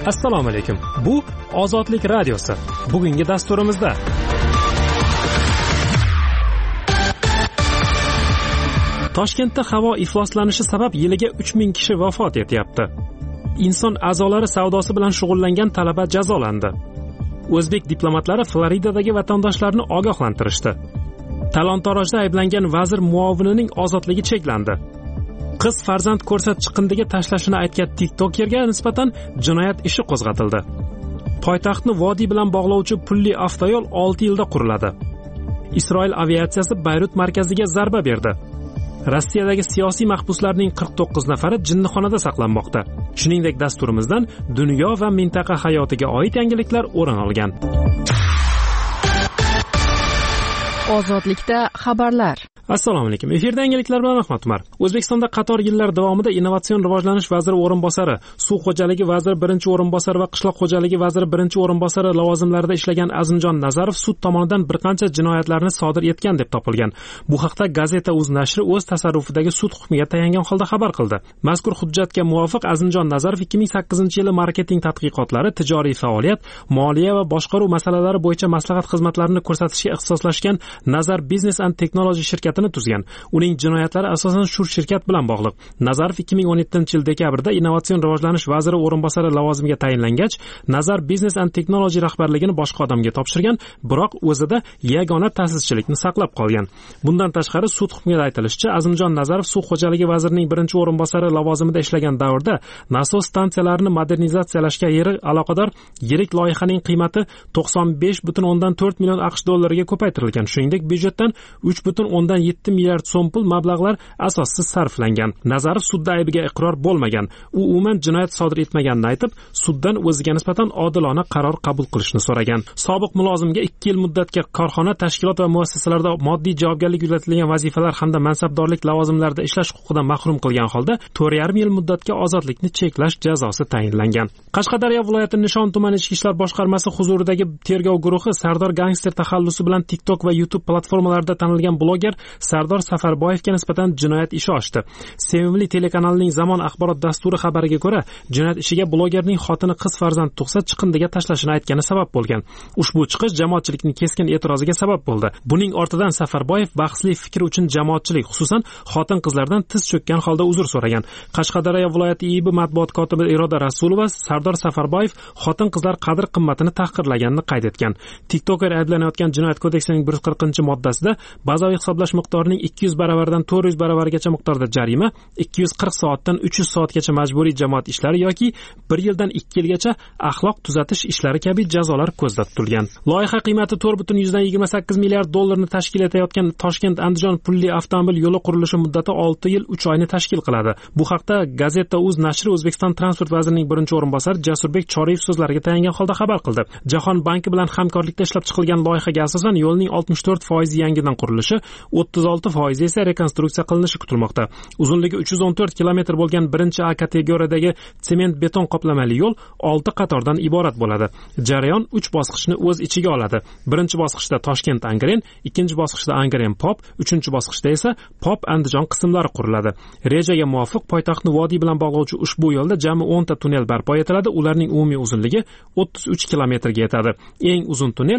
Assalomu alaykum. Bu Ozodlik radiosi. Bugungi dasturimizda Toshkentda havo ifloslanishi sabab yiliga 3000 kishi vafot etyapti. Inson a'zolari savdosi bilan shug'ullangan talaba jazolandi. O'zbek diplomatlari Floridadagi vatandoshlarni ogohlantirishdi. Talon-torojda ayblangan vazir muovinining ozodligi cheklandi. Qiz farzand ko'rsat chiqindiga tashlashini aytgan TikTokerga nisbatan jinoyat ishi qo'zg'atildi. Poytaxtni vodiy bilan bog'lovchi pulli avtoyo'l 6 yilda quriladi. Isroil aviatsiyasi Bayrut markaziga zarba berdi. Rossiyadagi siyosiy mahbuslarning 49 nafari jinnixonada saqlanmoqda. Shuningdek, dasturimizdan dunyo va mintaqa hayotiga oid yangiliklar o'rin olgan. Ozodlikda xabarlar. Assalomu alaykum. Efirda yangiliklar bilan Ahmad Umar. O'zbekistonda qator yillar davomida Innovatsion rivojlanish vaziri o'rinbosari, suv xo'jaligi vaziri birinchi o'rinbosari va qishloq xo'jaligi vaziri birinchi o'rinbosari lavozimlarida ishlagan Azimjon Nazarov sud tomonidan bir qancha jinoyatlarni sodir etgan deb topilgan. Bu haqda Gazeta.uz nashri o'z tasarrufidagi sud hukmiga tayangan holda xabar qildi. Mazkur hujjatga muvofiq Azimjon Nazarov 2008-yili marketing tadqiqotlari, tijoriy faoliyat, moliya va boshqaruv masalalari bo'yicha maslahat xizmatlarini ko'rsatishga ixtisoslashgan Nazar Business and Technology shirkatini tuzgan. Uning jinoyatlari asosan shu shirkat bilan bog'liq. Nazarov 2017-yil dekabrda Innovatsion rivojlanish vaziri o'rinbosari lavozimiga tayinlangach, Nazar Business and Technology rahbarligini boshqa odamga topshirgan, biroq o'zida yagona ta'sischilikni saqlab qolgan. Bundan tashqari sud hukmida aytilishicha, Azimjon Nazarov suv xo'jaligi vazirining birinchi o'rinbosari lavozimida ishlagan davrda nasos stansiyalarini modernizatsiyalashga aloqador yirik loyihaning qiymati 95,4 million AQSh dollariga ko'paytirilgan. Shuningdek, byudjetdan 3,7 milliard so'm pul mablag'lar asossiz sarflangan. Nazarov sudda aybiga iqror bo'lmagan. U umuman jinoyat sodir etmaganini aytib, suddan o'ziga nisbatan odilona qaror qabul qilishni so'ragan. Sobiq mulozimga 2 yil muddatga korxona, tashkilot va muassasalarda moddiy javobgarlik yuklatilgan vazifalar hamda mansabdorlik lavozimlarida ishlash huquqidan mahrum qilgan holda 4,5 yil muddatga ozodlikni cheklash jazosi tayinlangan. Qashqadaryo viloyati Nishon tumani ichki ishlar boshqarmasi huzuridagi tergov guruhi Sardor gangster taxallusi bilan TikTok va YouTube platformalarida tanilgan bloger Sardor Safarboyevga nisbatan jinoyat ishi ochdi. Sevimli telekanalining Zamon axborot dasturi xabariga ko'ra, jinoyat ishiga blogerning xotini qiz farzand tug'sa chiqindiga tashlashini aytgani sabab bo'lgan. Ushbu chiqish jamoatchilikning keskin e'tiroziga sabab bo'ldi. Buning ortidan Safarboyev bahsli fikr uchun jamoatchilik, xususan xotin-qizlardan tiz cho'kkan holda uzr so'ragan. Qashqadaryo viloyati IIB matbuot kotibi Iroda Rasulova Sardor Safarboyev xotin-qizlar qadr-qimmatini tahqirlaganini qayd etgan. TikToker ayblanayotgan Jinoyat kodeksining 140-moddasida bazaviy hisoblash miqdorining 200 baravardan 400 baravargacha miqdorda jarima, 240 soatdan 300 soatgacha majburiy jamoat ishlari yoki 1 yildan 2 yilgacha axloq tuzatish ishlari kabi jazolar ko'zda tutilgan. Loyiha qiymati 4,28 milliard dollarni tashkil etayotgan Toshkent-Andijon pulli avtomobil yo'li qurilishi muddati 6 yil 3 oyni tashkil qiladi. Bu haqda Gazeta.uz nashri O'zbekiston transport vazirining birinchi o'rinbosari Jasurbek Choriyev so'zlariga tayangan holda xabar qildi. Jahon banki bilan hamkorlikda ishlab chiqilgan loyihaga asosan yo'lning 64% yangidan qurilishi, 36% esa rekonstruksiya qilinishi kutilmoqda. Uzunligi 314 kilometr bo'lgan birinchi A kategoriyadagi sement beton qoplamali yo'l 6 qatordan iborat bo'ladi. Jarayon 3 bosqichni o'z ichiga oladi. Birinchi bosqichda Toshkent-Angren, ikkinchi bosqichda Angren-Pop, uchinchi bosqichda esa Pop-Andijon qismlari quriladi. Rejaga muvofiq poytaxtni vodiy bilan bog'lovchi ushbu yo'lda jami 10 ta tunnel barpo etiladi. Ularning umumiy uzunligi 33 kilometrga yetadi. Eng uzun tunnel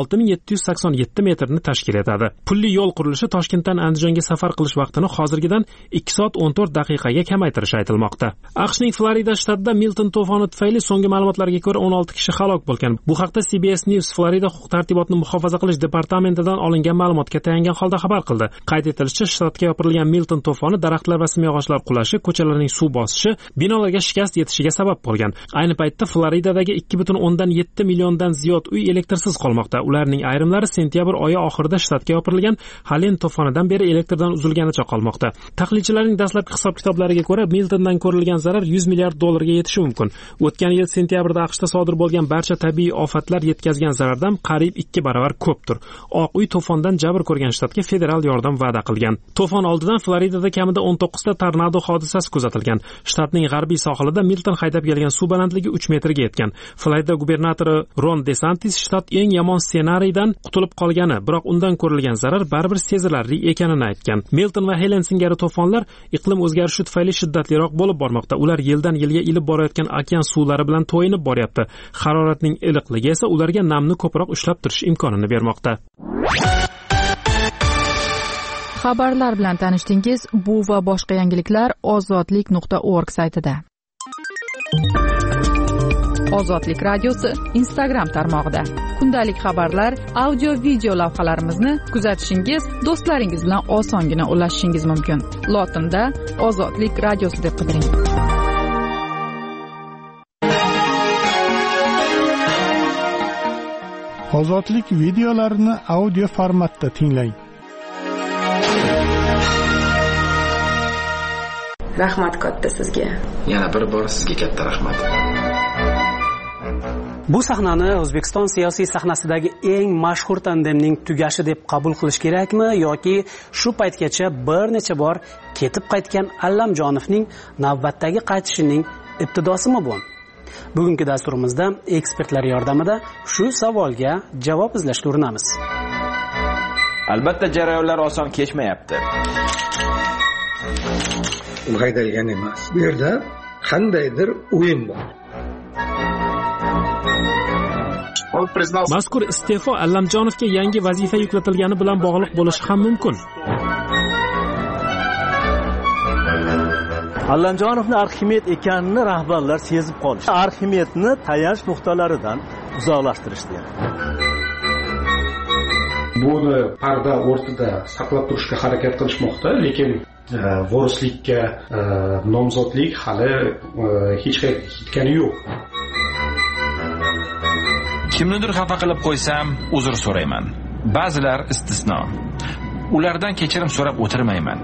6787 metrni tashkil etadi. Pulli yo'l qurilishi Toshkentdan Andijonga safar qilish vaqtini hozirgidan 2 soat 14 daqiqaga kamaytirishi aytilmoqda. AQShning Florida shtatida Milton to'foni tufayli so'nggi ma'lumotlarga ko'ra 16 kishi halok bo'lgan. Bu haqda CBS News Florida huquq-tartibotni muhofaza qilish departamentidan olingan ma'lumotga tayangan holda xabar qildi. Qayd etilishicha, shtatga yopirilgan Milton to'foni daraxtlar va simyog'ochlar qulashi, ko'chalarning suv bosishi, binolarga shikast yetishiga sabab bo'lgan. Ayni paytda Floridadagi 2,7 milliondan ziyod uy elektrsiz qolmoqda. Ularning ayrimlari sentyabr oyi oxirida shtatga yopirilgan Halen to'fonidan beri elektrdan uzilganicha qolmoqda. Tahlilchilarning dastlabki hisob-kitoblariga ko'ra, Miltondan ko'rilgan zarar 100 milliard dollarga yetishi mumkin. O'tgan yil sentyabrda AQShda sodir bo'lgan barcha tabiiy ofatlar yetkazgan zarardan qariyb 2 baravar ko'pdir. Oq uy to'fondan jabr ko'rgan shtatga federal yordam va'da qilgan. To'fon oldidan Floridada kamida 19 ta tornado hodisasi kuzatilgan. Shtatning g'arbiy sohilida Milton haydab kelgan suv balandligi 3 metrga yetgan. Florida gubernatori Ron DeSantis shtat eng yomon ssenariydan qutulib qolgani, biroq undan ko'rilgan zarar baribir sezilar xavfli ekanini aytgan. Milton va Helen singari to'fonlar iqlim o'zgarishi tufayli shiddatliroq bo'lib bormoqda. Ular yildan yilga ilib borayotgan okean suvlari bilan to'yinib boryapti. Haroratning iliqligi esa ularga namni ko'proq ushlab turish imkonini bermoqda. Xabarlar bilan tanishdingiz. Bu va boshqa yangiliklar ozodlik.org saytida. Ozodlik radiosi Instagram tarmog'ida. Kundalik xabarlar, audio, video lavhalarimizni kuzatishingiz, do'stlaringiz bilan osongina ulashishingiz mumkin. Lotinda Ozodlik radiosi deb qidiring. Ozodlik videolarini audio formatda tinglang. Rahmat katta sizga. Yana bir bor sizga katta rahmat. Bu sahnani O'zbekiston siyosiy sahnasidagi eng mashhur tandemning tugashi deb qabul qilish kerakmi yoki shu paytgacha bir necha bor ketib qaytgan Allamjonovning navbatdagi qaytishining ibtidosimi bu? Bugungi dasturimizda ekspertlar yordamida shu savolga javob izlashga urinamiz. Albatta jarayonlar oson kechmayapti. Ulg'aydigan emas. Bu yerda qandaydir o'yin bor. Mazkur iste'fo Allamjonovga yangi vazifa yuklatilgani bilan bog'liq bo'lishi ham mumkin. Allamjonovning Arximed ekanini rahbarlar sezib qolishdi. Arximedni tayanch nuqtalaridan uzoqlashtirishdi. Buni parda o'rtada saqlab turishga harakat qilishmoqda, lekin vorislikka nomzodlik hali hech qayerga ketgani yo'q. Kimnidir xafa qilib qo'ysam, uzr so'rayman. Ba'zilar istisno. Ulardan kechirim so'rab o'tirmayman.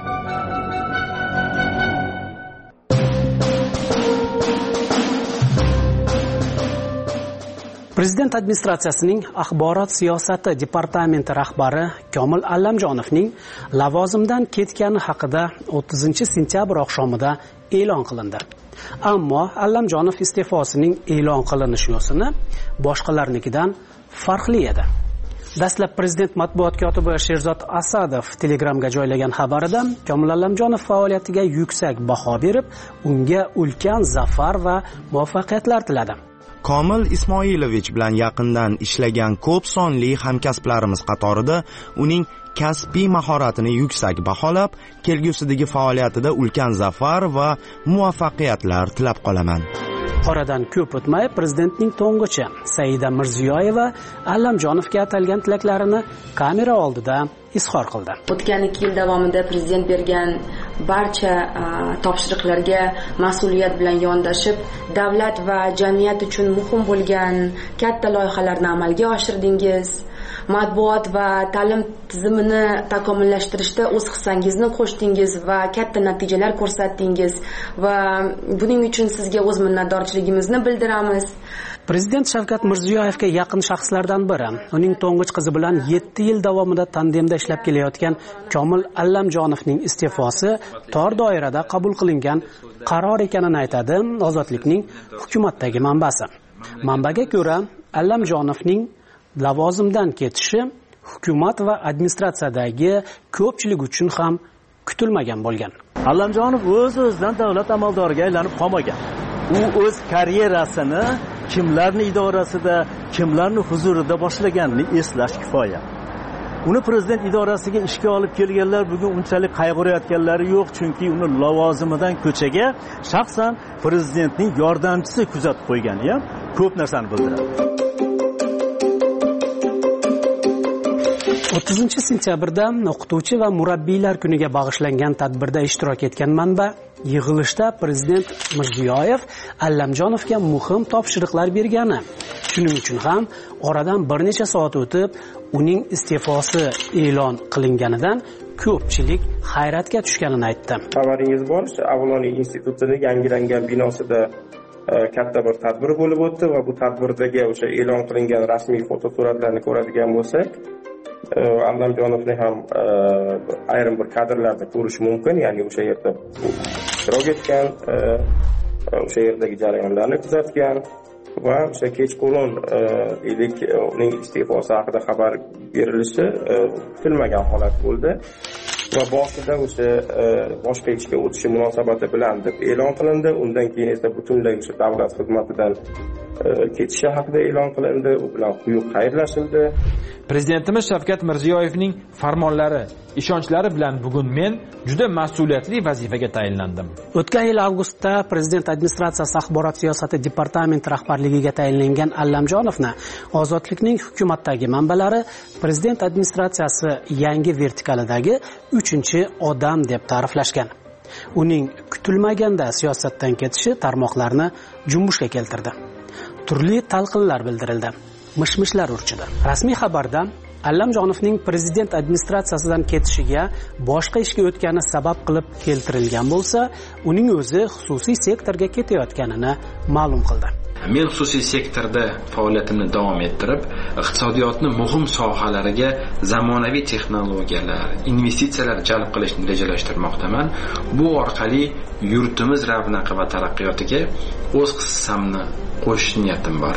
Prezident administratsiyasining axborot siyosati departamenti rahbari Komil Allamjonovning lavozimdan ketgani haqida 30-sentyabr oqshomida e'lon qilindi. Ammo Allamjonov iste'fosining e'lon qilinish yo'sini boshqalarnikidan farqli edi. Dastlab prezident matbuot kotibi Sherzod Asadov Telegramga joylagan xabarida Komil Allamjonov faoliyatiga yuksak baho berib, unga ulkan zafar va muvaffaqiyatlar tiladi. Komil Ismoilovich bilan yaqindan ishlagan ko'p sonli hamkasblarimiz qatorida uning kasbiy mahoratini yuksak baholab, kelgusidagi faoliyatida ulkan zafar va muvaffaqiyatlar tilab qolaman. Oradan ko'p o'tmay prezidentning to'ng'ichi Saida Mirziyoyeva Allamjonovga atalgan tilaklarini kamera oldida izhor qildi. O'tgan 2 yil davomida prezident bergan barcha topshiriqlarga mas'uliyat bilan yondashib, davlat va jamiyat uchun muhim bo'lgan katta loyihalarni amalga oshirdingiz. Matbuot va ta'lim tizimini takomillashtirishda o'z hissangizni qo'shdingiz va katta natijalar ko'rsatdingiz va buning uchun sizga o'z minnatdorchiligimizni bildiramiz. Prezident Shavkat Mirziyoyevga yaqin shaxslardan biri, uning to'ng'ich qizi bilan 7 yil davomida tandemda ishlab kelayotgan Komil Allamjonovning iste'fosi tor doirada qabul qilingan qaror ekanini aytadi Ozodlikning hukumatdagi manbasi. Manbaga ko'ra, Allamjonovning lavozimdan ketishi hukumat va administratsiyadagi ko'pchilik uchun ham kutilmagan bo'lgan. Allamjonov o'z-o'zidan davlat amaldoriga aylanib qolmagan. U o'z karyerasini kimlarning idorasida, kimlarning huzurida boshlaganini eslash kifoya. Uni prezident idorasiga ishga olib kelganlar bugun unchalik qayg'urayotganlari yo'q, chunki uni lavozimidan ko'chaga shaxsan prezidentning yordamchisi kuzatib qo'ygani ham ko'p narsani bildiradi. 30-sentyabrda o'qituvchi va murabbiylar kuniga bag'ishlangan tadbirda ishtirok etgan manba, yig'ilishda prezident Mirziyoyev Allamjonovga muhim topshiriqlar bergani, shuning uchun ham oradan bir necha soat o'tib uning iste'fosi e'lon qilinganidan ko'pchilik hayratga tushganini aytdi. Xabaringiz bor, Avloniy institutining yangilangan binosida katta bir tadbir bo'lib o'tdi va bu tadbirdagi o'sha e'lon qilingan rasmiy fotosuratlarni ko'radigan bo'lsak, Allamjonovni ham ayrim bir kadrlarda ko'rish mumkin, ya'ni o'sha yerda ishtirok etgan, o'sha yerdagi jarayonlarni kuzatgan va o'sha kechqurun uning iste'fosi haqida xabar berilishi kutilmagan holat bo'ldi va boshida o'sha boshqa ishga o'tishi munosabati bilan deb e'lon qilindi. Undan keyin esa butunlay o'sha davlat xizmatidan ketishi haqida e'lon qilindi. U bilan quyuq xayrlashildi. Prezidentimiz Shavkat Mirziyoyevning farmonlari, ishonchlari bilan bugun men juda mas'uliyatli vazifaga tayinlandim. O'tgan yil avgustda Prezident administratsiyasi axborot siyosati departamenti rahbarligiga tayinlangan Allamjonovni Ozodlikning hukumatdagi manbalari Prezident administratsiyasi yangi vertikalidagi 3-odam deb ta'riflashgan. Uning kutilmaganda siyosatdan ketishi tarmoqlarni junbushga keltirdi. Turli talqinlar bildirildi. Mishmishlar urchidi. Rasmiy xabarda Allamjonovning prezident administratsiyasidan ketishiga boshqa ishga o'tgani sabab qilib keltirilgan bo'lsa, uning o'zi xususiy sektorga ketayotganini ma'lum qildi. Men xususiy sektorda faoliyatimni davom ettirib, iqtisodiyotning muhim sohalariga zamonaviy texnologiyalar, investitsiyalar jalb qilishni rejalashtirmoqdaman. Bu orqali yurtimiz ravnaqi va taraqqiyotiga o'z hissamni qo'shish niyatim bor.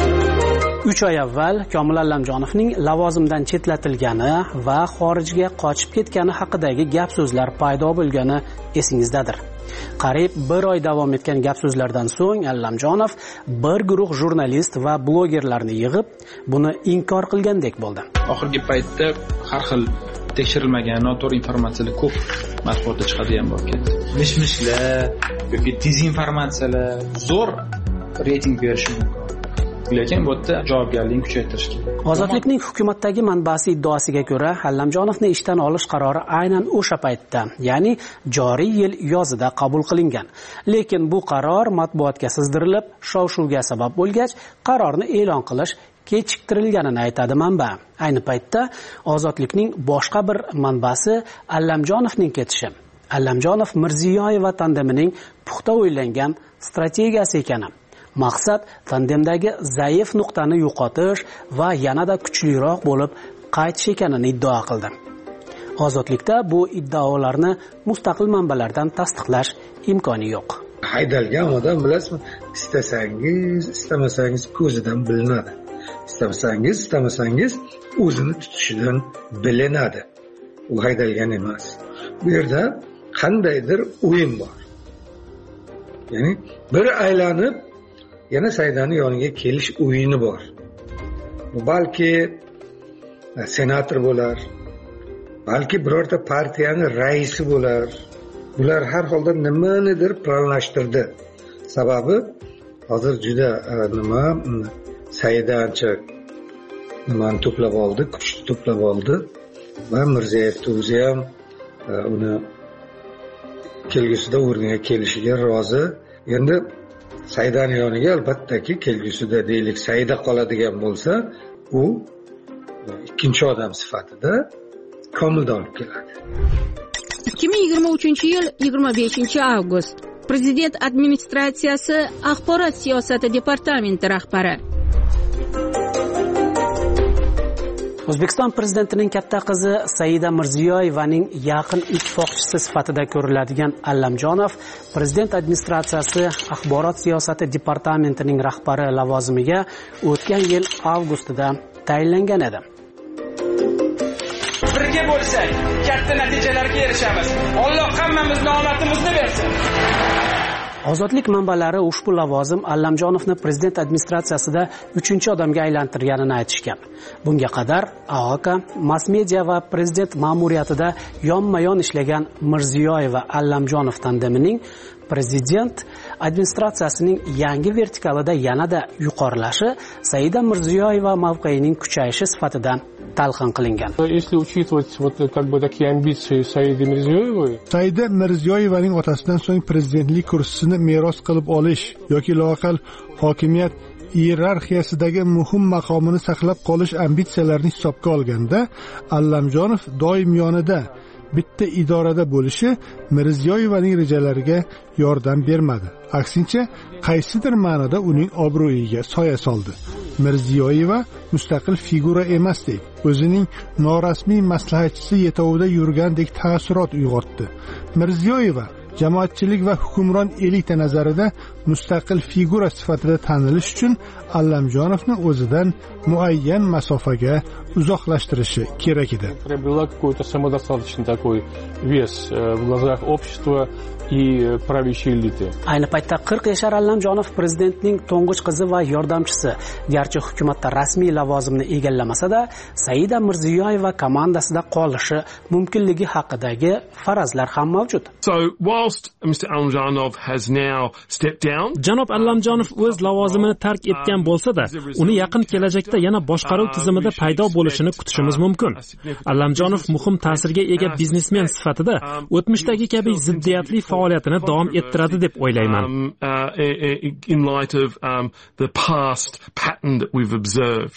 3 oy avval Komil Allamjonovning lavozimdan chetlatilgani va xorijga qochib ketgani haqidagi gap-so'zlar paydo bo'lgani esingizdadir. Qariyb 1 oy davom etgan gap-so'zlardan so'ng Allamjonov bir guruh jurnalist va blogerlarni yig'ib, buni inkor qilgandek bo'ldi. Oxirgi paytda har xil tekshirilmagan noto'g'ri informatsiyalar ko'p matbuotda chiqadigan bo'lib ketdi. Mishmishlar yoki dezinformatsiyalar zo'r reyting berishi mumkin. Lekin bu yerda javobgarlikni kuchaytirish kerak. Ozodlikning hukumatdagi manbasi iddaosiga ko'ra, Allamjonovni ishdan olish qarori aynan o'sha paytda, ya'ni joriy yil yozida qabul qilingan. Lekin bu qaror matbuotga sizdirilib, shov-shuvga sabab bo'lgach, qarorni e'lon qilish kechiktirilganini aytadi manba. Ayni paytda Ozodlikning boshqa bir manbasi Allamjonovning ketishi, Allamjonov Mirziyoyeva tandemining puxta o'ylangan strategiyasi ekani. Maqsad tandemdagi zaif nuqtani yo'qotish va yanada kuchliroq bo'lib qaytish ekanini iddao qildi. Ozodlikda bu iddaolarni mustaqil manbalardan tasdiqlash imkoni yo'q. Haydalgan odam bilasizmi, istasangiz, istamasangiz ko'zidan bilinadi. Istamasangiz o'zini tutishidan bilinadi. U haydalgan emas. Bu yerda qandaydir o'yin bor. Ya'ni bir aylanib yana Saidani yoniga kelish o'yini bor. Bu balki senator bo'lar, balki birorta partiyaning raisi bo'lar. Bular har holda nimanidir planlashtirdi. Sababi hozir juda Saida ancha nimani to'plab oldi, kuchni to'plab oldi va Mirziyoyev o'zi ham uni kelgusida o'rniga kelishiga rozi. Endi Saidani yoniga albattaki kelgusida deylik Saida qoladigan bo'lsa, u ikkinchi odam sifatida Komilni olib keladi. 2023-yil 25-avgust. Prezident administratsiyasi axborot siyosati departamenti rahbari. O'zbekiston prezidentining katta qizi Saida Mirziyoyevaning yaqin ittifoqchisi sifatida ko'riladigan Allamjonov prezident administratsiyasi axborot siyosati departamentining rahbari lavozimiga o'tgan yil avgustida tayinlangan edi. Birga bo'lsak, katta natijalarga erishamiz. Alloh hammamizning omadimizni bersin. Ozodlik manbalari ushbu lavozim Allamjonovni prezident administratsiyasida 3-odamga aylantirganini aytishgan. Bunga qadar AOK, mass media va prezident ma'muriyatida yonma-yon ishlagan Mirziyoyeva Allamjonov tandemining prezident administratsiyasining yangi vertikalida yanada yuqorilashi Saida Mirziyoyeva mavqeyining kuchayishi sifatida talqin qilingan. Если учитывать такие амбиции Саиды Мирзиёевой, Saida Mirziyoyevaning otasidan so'ng prezidentlik kursisini meros qilib olish yoki loqal hokimiyat iyerarxiyasidagi muhim maqomini saqlab qolish ambitsiyalarini hisobga olganda, Allamjonov doim yonida bitta idorada bo'lishi Mirziyoyevaning rejalariga yordam bermadi. Aksincha, qaysidir ma'noda uning obro'yiga soya soldi. Mirziyoyeva mustaqil figura emasdek, o'zining norasmiy maslahatchisi yetovida yurgandek ta'ssurot uyg'otdi. Mirziyoyeva jamoatchilik va hukumron elita nazarida mustaqil figura sifatida tanilish uchun Allamjonovni o'zidan muayyan masofaga uzoqlashtirishi kerak edi. Приобрела какой-то самодостаточный такой вес в глазах общества и правящей элиты. Ayni paytda 40 yashar Allamjonov prezidentning to'ng'ich qizi va yordamchisi. Garchi hukumatda rasmiy lavozimni egallamasa-da, Saida Mirziyoyeva komandasida qolishi mumkinligi haqidagi farazlar ham mavjud. So whilst Mr. Allamjonov has now stepped down, Janob Allamjonov o'z lavozimini tark etgan bo'lsa-da, uni yaqin kelajakda yana boshqaruv tizimida paydo bo'lishini kutishimiz mumkin. Allamjonov muhim ta'sirga ega biznesmen sifatida o'tmishdagi kabi ziddiyatli faoliyatini davom ettiradi deb o'ylayman. In light of the past pattern that we've observed.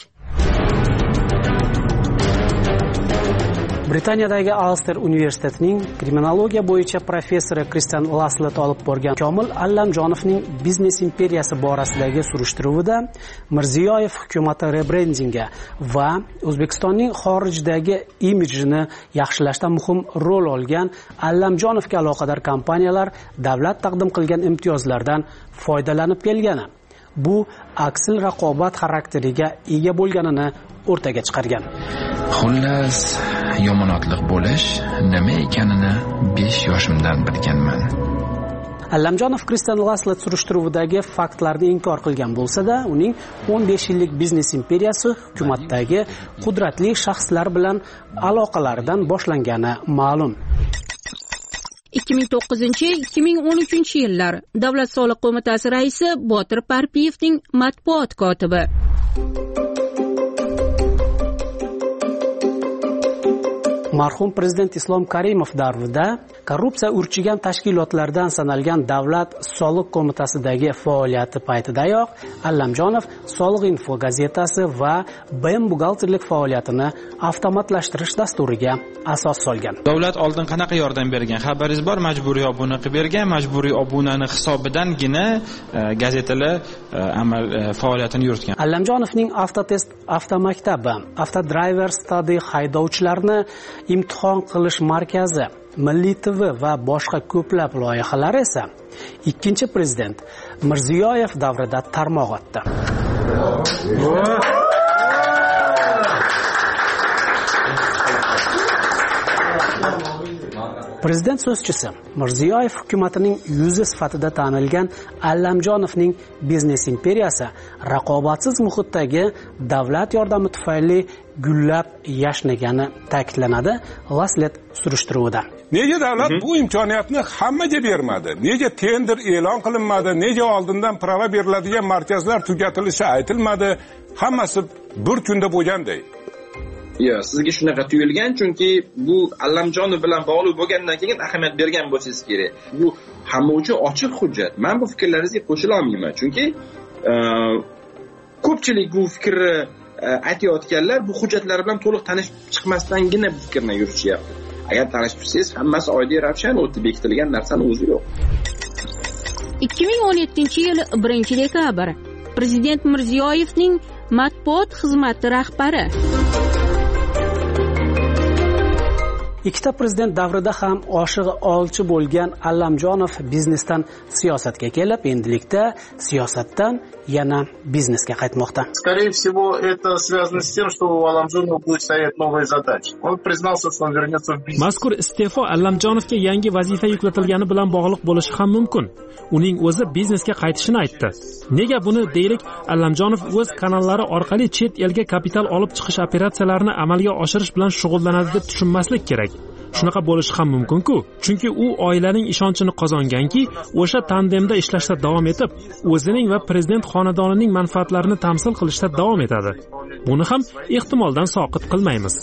Britaniyadagi Ulster universitetining kriminologiya bo'yicha professori Kristian Laslet olib borgan Komil Allamjonovning biznes imperiyasi borasidagi surishtiruvida Mirziyoyev hukumati rebrendinga va O'zbekistonning xorijdagi imijini yaxshilashda muhim rol olgan Allamjonovga aloqador kompaniyalar davlat taqdim qilgan imtiyozlardan foydalanib kelgani, bu aksil raqobat xarakteriga ega bo'lganini o'rtaga chiqargan. Xullas, yomonotliq bo'lish nima ekanini 5 yoshimdan bilganman. Allamjonov Kristian Laslet surishtiruvidagi faktlarni inkor qilgan bo'lsa-da, uning 15 yillik biznes imperiyasi hukumatdagi qudratli shaxslar bilan aloqalaridan boshlangani ma'lum. 2009-2013 yillar Davlat soliq qo'mitasi raisi Botir Parpiyevning matbuot kotibi. Marhum prezident Islom Karimov davrida korrupsiya urchigan tashkilotlardan sanalgan Davlat soliq qo'mitasidagi faoliyati paytidayoq Allamjonov Soliq info gazetasi va BM buxgalterlik faoliyatini avtomatlashtirish dasturiga asos solgan. Davlat oldin qanaqa yordam bergan? Xabaringiz bor, majburiy obuna qilib bergan, majburiy obunani hisobidangina gazetalar amal faoliyatini yuritgan. Allamjonovning Avtotest avtomaktabi, Avtodriver Study haydovchilarni imtihon qilish markazi, Milliy TV va boshqa ko'plab loyihalar esa ikkinchi prezident Mirziyoyev davrida tarmoq otdi. Prezident so'zchisi Mirziyoyev hukumatining yuzi sifatida tanilgan Allamjonovning biznes imperiyasi raqobatsiz muhitdagi davlat yordami tufayli gullab yashnagani ta'kidlanadi Laslet surishtiruvida. Nega davlat bu imkoniyatni hammaga bermadi? Nega tender e'lon qilinmadi? Nega oldindan prava beriladigan markazlar tugatilishi aytilmadi? Hammasi bir kunda bo'lganday. Yo, sizga shunaqa tuyulgan, chunki bu Allamjonov bilan bog'liq bo'lgandan keyin ahamiyat bergan bo'lsangiz kerak. Bu hamma uchun ochiq hujjat. Men bu fikrlaringizga qo'shila olmayman, chunki ko'pchilik bu fikrni aytayotganlar bu hujjatlar bilan to'liq tanishib chiqmasdangina bu fikrni yuritishyapti. Agar tanishib chiqsangiz, hammasi oddiy ravshan o'tib bekitilgan narsani o'zi yo'q. 2017-yil 1-dekabr Prezident Mirziyoyevning matbuot xizmati rahbari. Ikkita prezident davrida ham oshig'i olchi bo'lgan Allamjonov biznesdan siyosatga kelib, endilikda siyosatdan yana biznesga qaytmoqda. Скорее всего, это связано с тем, что у Алламжонова будет стоять новая задача. Он признался, что он вернется в бизнес. Mazkur iste'fo Allamjonovga yangi vazifa yuklatilgani bilan bog'liq bo'lishi ham mumkin. Uning o'zi biznesga qaytishini aytdi. Nega buni deylik, Allamjonov o'z kanallari orqali chet elga kapital olib chiqish operatsiyalarini amalga oshirish bilan shug'ullanadi deb tushunmaslik kerak. Shunaqa bo'lishi ham mumkin-ku, chunki u oilaning ishonchini qozonganki, o'sha tandemda ishlashda davom etib, o'zining va prezident xonadonining manfaatlarini tamsil qilishda davom etadi. Buni ham ehtimoldan soqit qilmaymiz.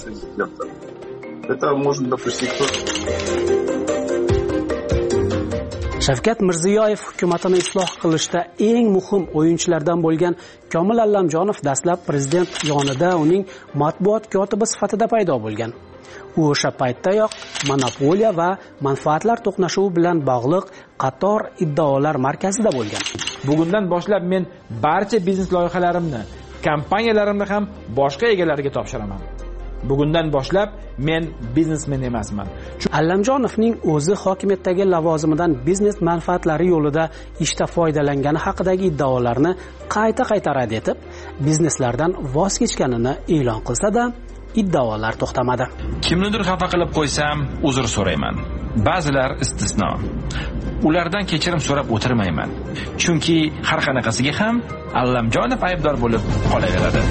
Shavkat Mirziyoyev hukumatini isloh qilishda eng muhim o'yinchilardan bo'lgan Komil Allamjonov dastlab prezident yonida uning matbuot kotibi sifatida paydo bo'lgan. U o'sha paytdayoq monopoliya va manfaatlar to'qnashuvi bilan bog'liq qator iddaolar markazida bo'lgan. Bugundan boshlab men barcha biznes loyihalarimni, kompaniyalarimni ham boshqa egalariga topshiraman. bugundan boshlab men biznesmen emasman. Allamjonovning o'zi hokimiyatdagi lavozimidan biznes manfaatlari yo'lida ishda foydalangani haqidagi iddaolarni qayta rad etib, bizneslardan voz kechganini e'lon qilsa-da, iddaolar to'xtamadi. Kimnidir xafa qilib qo'ysam, uzr so'rayman. Ba'zilar istisno. Ulardan kechirim so'rab o'tirmayman. Chunki har qanaqasiga ham Allamjonov aybdor bo'lib qolaveradi.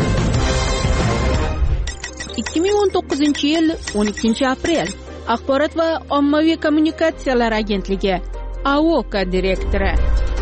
2019-yil 12-aprel Axborot va ommaviy kommunikatsiyalar agentligi AOKA direktori.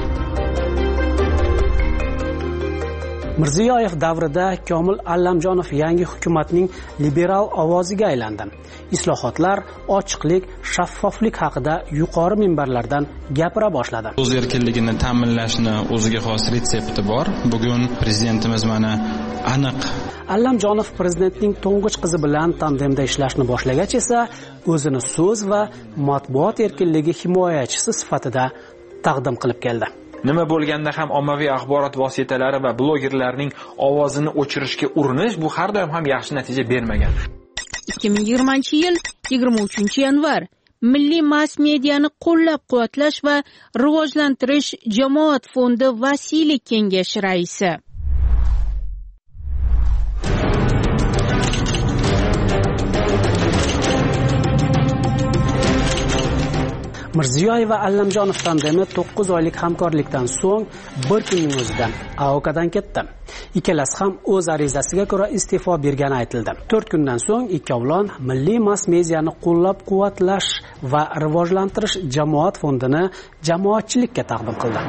Mirziyoyev davrida Komil Allamjonov yangi hukumatning liberal ovoziga aylandi. Islohotlar, ochiqlik, shaffoflik haqida yuqori minbarlardan gapira boshladi. O'z erkinligini ta'minlashni o'ziga xos retsepti bor. Bugun prezidentimiz mana aniq. Allamjonov prezidentning to'ng'ich qizi bilan tandemda ishlashni boshlagach esa o'zini so'z va matbuot erkinligi himoyachisi sifatida taqdim qilib keldi. Nima bo'lganda ham ommaviy axborot vositalari va blogerlarning ovozini o'chirishga urinish bu har doim ham yaxshi natija bermagan. 2020-yil 23-yanvar Milliy mass mediani qo'llab-quvvatlash va rivojlantirish jamoat fondi vasiylik kengashi raisi. Mirziyoyev va Allamjonov tandemi 9 oylik hamkorlikdan so'ng bir kunning o'zida AOKadan ketdi. Ikkalasi ham o'z arizasiga ko'ra iste'fo bergani aytildi. 4 kundan so'ng ikkovlon Milliy mass mediani qo'llab-quvvatlash va rivojlantirish jamoat fondini jamoatchilikka taqdim qildi.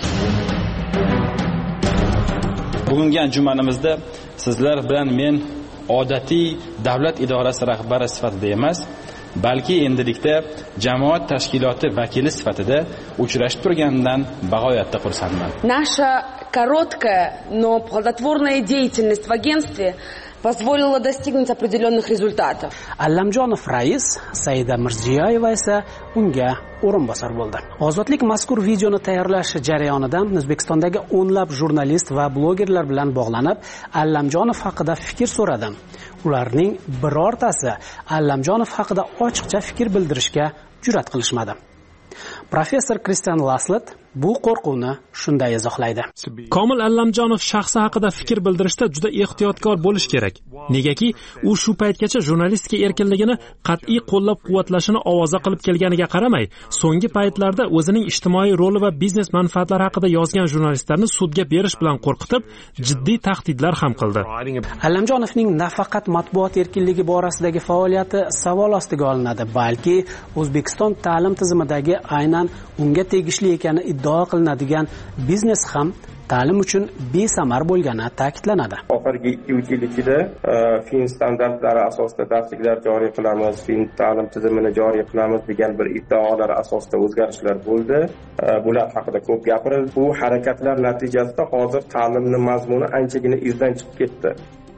Bugungi anjumanimizda sizlar bilan men odatiy davlat idorasi rahbari sifatida emas, balki endilikda jamoat tashkiloti vakili sifatida uchrashib turganidan bag'oyatda xursandman. Наша короткая, но плодотворная деятельность в агентстве позволила достигнуть определенных результатов. Allamjonov rais, Saida Mirziyoyeva esa unga o'rinbosar bo'ldi. Ozodlik mazkur videoni tayyorlash jarayonida O'zbekistondagi o'nlab jurnalist va blogerlar bilan bog'lanib, Allamjonov haqida fikr so'radi. Ularning birortasi Allamjonov haqida ochiqcha fikr bildirishga jur'at qilishmadi. Professor Kristian Laslet bu qo'rquvni shunday izohlaydi. Komil Allamjonov shaxsi haqida fikr bildirishda juda ehtiyotkor bo'lish kerak. Negaki, u shu paytgacha jurnalistika erkinligini qat'iy qo'llab-quvvatlashini ovoza qilib kelganiga qaramay, so'nggi paytlarda o'zining ijtimoiy roli va biznes manfaatlari haqida yozgan jurnalistlarni sudga berish bilan qo'rqitib, jiddiy tahdidlar ham qildi. Allamjonovning nafaqat matbuot erkinligi borasidagi faoliyati savol ostiga olinadi, balki O'zbekiston ta'lim tizimidagi aynan unga tegishli ekani iddao qilinadigan biznes ham ta'lim uchun besamar bo'lgani ta'kidlanadi. Oxirgi 2-3 yil ichida fin standartlari asosida darsliklar joriy qilamiz, fin ta'lim tizimini joriy qilamiz degan bir iddaolar asosida o'zgarishlar bo'ldi. Bular haqida ko'p gapirildi. Bu harakatlar natijasida hozir ta'limning mazmuni anchagina izdan chiqib ketdi.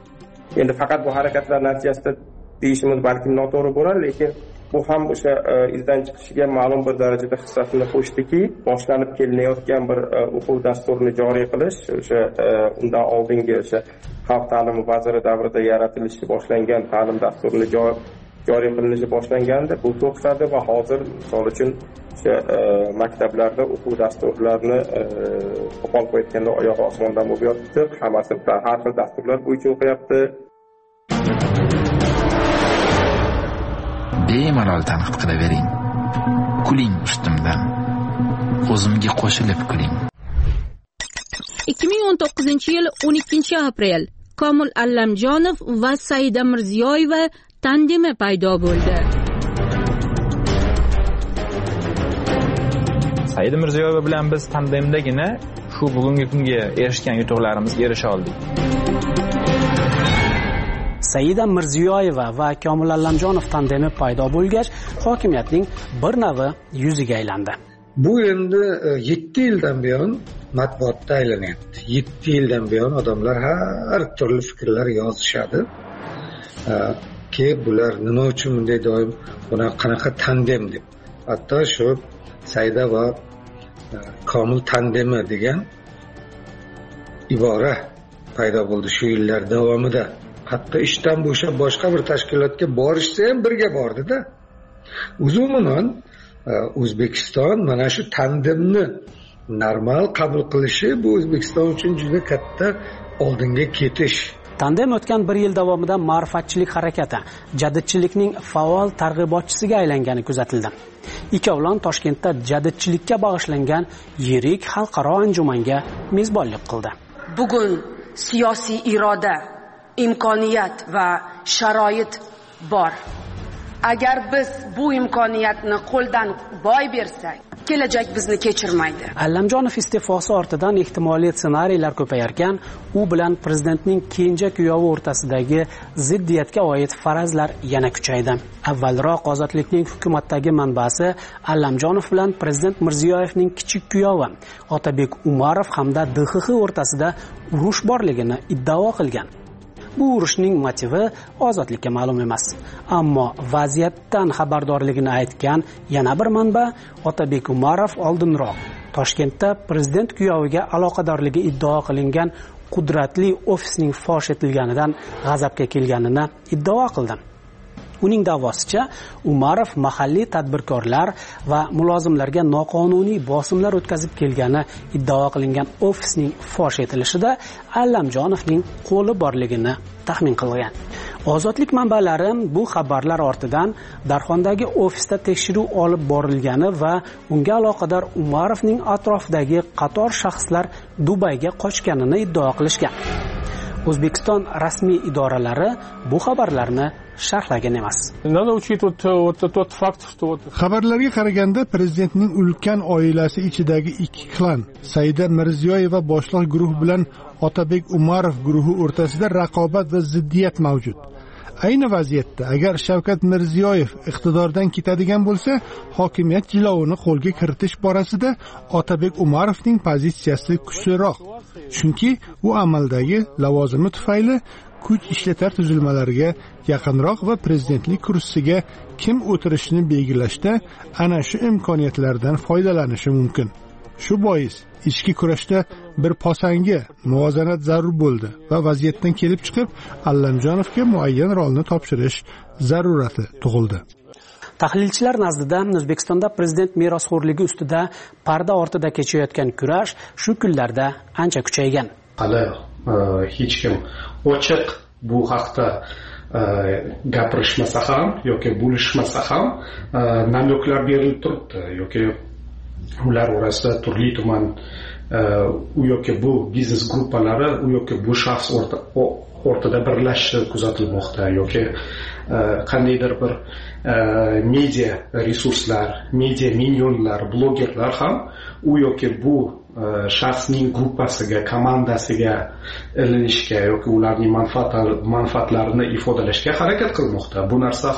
Endi faqat bu harakatlar natijasida deyishimiz balki noto'g'ri bo'lar, lekin bu ham o'sha izdan chiqishiga ma'lum bir darajada hissasini qo'shdiki, boshlanib kelinayotgan bir o'quv dasturini joriy qilish, o'sha undan oldingi o'sha xalq ta'limi vaziri davrida yaratilishi boshlangan ta'lim dasturini joriy qilinishi boshlanganda bu to'xtadi va hozir misol uchun o'sha maktablarda o'quv dasturlarini qo'pol qo'yayotganda oyog'i osmondan bo'lib yotibdi, hammasi har xil dasturlar bo'yicha o'qiyapti. Bemalol tanqid qilavering. Kuling ustimdan. O'zimga qo'shilib kuling. 2019-yil 12-aprel Komil Allamjonov va Saida Mirziyoyeva tandemi paydo bo'ldi. Saida Mirziyoyeva bilan biz tandemdagina shu bugungi kunga erishgan yutuqlarimizga erisha oldik. Saida Mirziyoyeva va Komil Allamjonov tandemi paydo bo'lgach, hokimiyatning bir navi yuziga aylandi. Bu endi 7 yildan buyon matbuotda aylanyapti. 7 yildan buyon odamlar har turli fikrlar yozishadi. Ki bular nima uchun bunday doim buni qanaqa tandem deb. Hatto shu Saida va Komil tandemi degan ibora paydo bo'ldi shu yillar davomida. hatto ishdan bo'shab boshqa bir tashkilotga borishsa ham birga bordida. Umuman O'zbekiston mana shu tandemni normal qabul qilishi bu O'zbekiston uchun juda katta oldinga ketish. Tandem o'tgan 1 yil davomida ma'rifatchilik harakati, jadidchilikning faol targ'ibotchisiga aylangani kuzatildi. Ikkovlon Toshkentda jadidchilikka bag'ishlangan yirik xalqaro anjumanga mezbonlik qildi. Bugun siyosiy iroda, imkoniyat va sharoit bor. Agar biz bu imkoniyatni qo'ldan boy bersak, kelajak bizni kechirmaydi. Allamjonov iste'fosi ortidan ehtimoliy ssenariylar ko'payarkan, u bilan prezidentning kenja kuyovi o'rtasidagi ziddiyatga oid farazlar yana kuchaydi. Avvalroq Ozodlikning hukumatdagi manbasi Allamjonov bilan prezident Mirziyoyevning kichik kuyovi Otabek Umarov hamda DXX o'rtasida urush borligini iddao qilgan. Bu urushning motivi Ozodlikka ma'lum emas. Ammo vaziyatdan xabardorligini aytgan yana bir manba Otabek Umarov oldinroq Toshkentda prezident kuyoviga aloqadorligi iddao qilingan qudratli ofisning fosh etilganidan g'azabga kelganini iddao qildi. Uning da'vosicha, Umarov mahalliy tadbirkorlar va mulozimlarga noqonuniy bosimlar o'tkazib kelgani iddao qilingan ofisning fosh etilishida Allamjonovning qo'li borligini taxmin qilgan. Ozodlik manbalari bu xabarlar ortidan Darxondagi ofisda tekshiruv olib borilgani va unga aloqador Umarovning atrofidagi qator shaxslar Dubayga qochganini iddao qilishgan. O'zbekiston rasmiy idoralari bu xabarlarni sharhlagan emas. Xabarlarga qaraganda prezidentning ulkan oilasi ichidagi ikki klan Saida Mirziyoyeva boshliq guruh bilan Otabek Umarov guruhi o'rtasida raqobat va ziddiyat mavjud. Ayni vaziyatda agar Shavkat Mirziyoyev iqtidordan ketadigan bo'lsa, hokimiyat jilovini qo'lga kiritish borasida Otabek Umarovning pozitsiyasi kuchliroq. Chunki u amaldagi lavozimi tufayli kuch ishlatar tuzilmalariga yaqinroq va prezidentlik kursisiga kim o'tirishini belgilashda ana shu imkoniyatlardan foydalanishi mumkin. Shu bois ichki kurashda bir posanga muvozanat zarur bo'ldi va vaziyatdan kelib chiqib Allamjonovga muayyan rolni topshirish zarurati tug'ildi. Tahlilchilar nazdida O'zbekistonda prezident merosxo'rligi ustida parda ortida kechayotgan kurash shu kunlarda ancha kuchaygan. Hali hech kim ochiq bu haqda gapirishmasa ham yoki bo'lishmasa ham namyoklar berilib turibdi yoki ular orasida turli tuman u yoki bu biznes gruppalari u yoki bu shaxs o'rtada birlashishi kuzatilmoqda yoki qandaydir bir media resurslar, media minyonlar, blogerlar ham u yoki bu shaxsning gruppasiga, komandasiga ilinishga yoki ularning manfaatlarini ifodalashga harakat qilmoqda. Bu narsa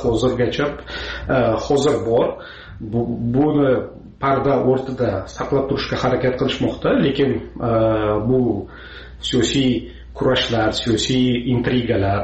hozir bor. Buni parda o'rtada saqlab turishga harakat qilishmoqda, lekin bu siyosiy kurashlar, siyosiy intrigalar,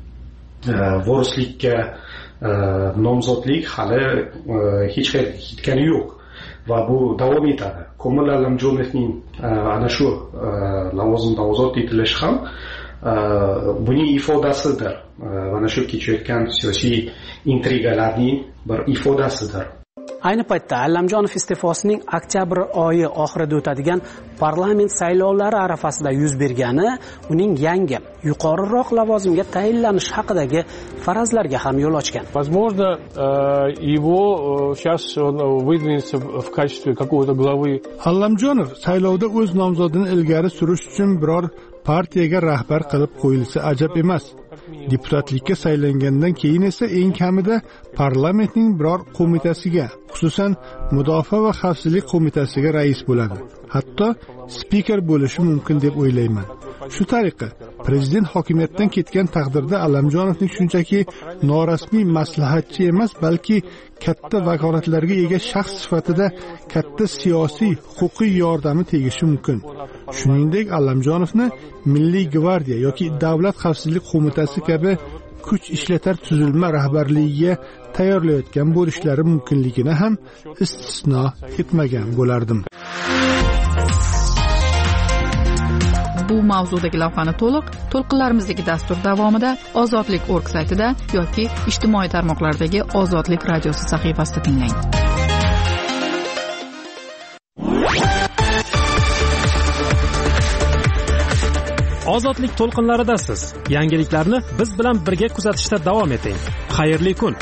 vorislikka nomzodlik hali hech qayerga ketgani yo'q va bu davom etadi. Komil Allamjonovning ana shu lavozimda ozod etilishi ham buning ifodasidir. Mana shu kechayotgan siyosiy intrigalarning bir ifodasidir. Ayni paytda Allamjonov iste'fosining oktyabr oyi oxirida o'tadigan parlament saylovlari arafasida yuz bergani uning yangi, yuqoriroq lavozimga tayinlanish haqidagi farazlarga ham yo'l ochgan. Возможно, его сейчас он выдвинется в качестве какого-то главы. Allamjonov saylovda o'z nomzodini ilgari surish uchun biror partiyaga rahbar qilib qo'yilsa ajab emas. Deputatlikka saylangandan keyin esa eng kamida parlamentning biror qo'mitasiga, xususan Mudofaa va xavfsizlik qo'mitasiga rais bo'ladi. Hatto spiker bo'lishi mumkin deb o'ylayman. Shu tariqa prezident hokimiyatdan ketgan taqdirda Allamjonovning shunchaki norasmiy maslahatchi emas, balki katta vakolatlarga ega shaxs sifatida katta siyosiy, huquqiy yordami tegishi mumkin. Shuningdek, Allamjonovni Milliy gvardiya yoki Davlat xavfsizlik qo'mitasi kabi kuch ishlatar tuzilma rahbarligiga tayyorlayotgan bo'lishlari mumkinligini ham istisno etmagan bo'lardim. bu mavzudagi lavhani to'lqinlarimizdagi dastur davomida ozodlik.org saytida yoki ijtimoiy tarmoqlardagi Ozodlik radiosi sahifasida tinglang. Ozodlik to'lqinlaridasiz. Yangiliklarni biz bilan birga kuzatishda davom eting. Xayrli kun.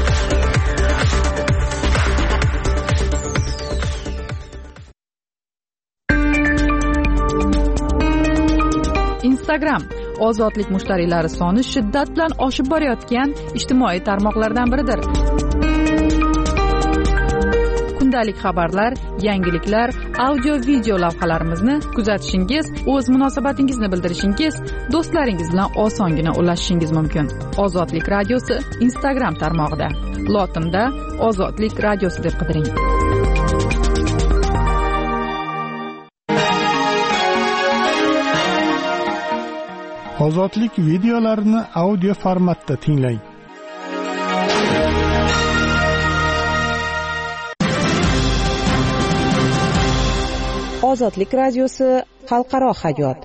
Instagram ozodlik mushtariylari soni shiddat bilan oshib borayotgan ijtimoiy tarmoqlardan biridir. Kundalik xabarlar, yangiliklar, audio-video lavhalarimizni kuzatishingiz, o'z munosabatingizni bildirishingiz, do'stlaringiz bilan osongina ulashishingiz mumkin. Ozodlik radiosi Instagram tarmog'ida. Lotinda Ozodlik radiosi deb qidiring. Ozodlik videolarini audio formatda tinglang. Ozodlik radiosi xalqaro hayot.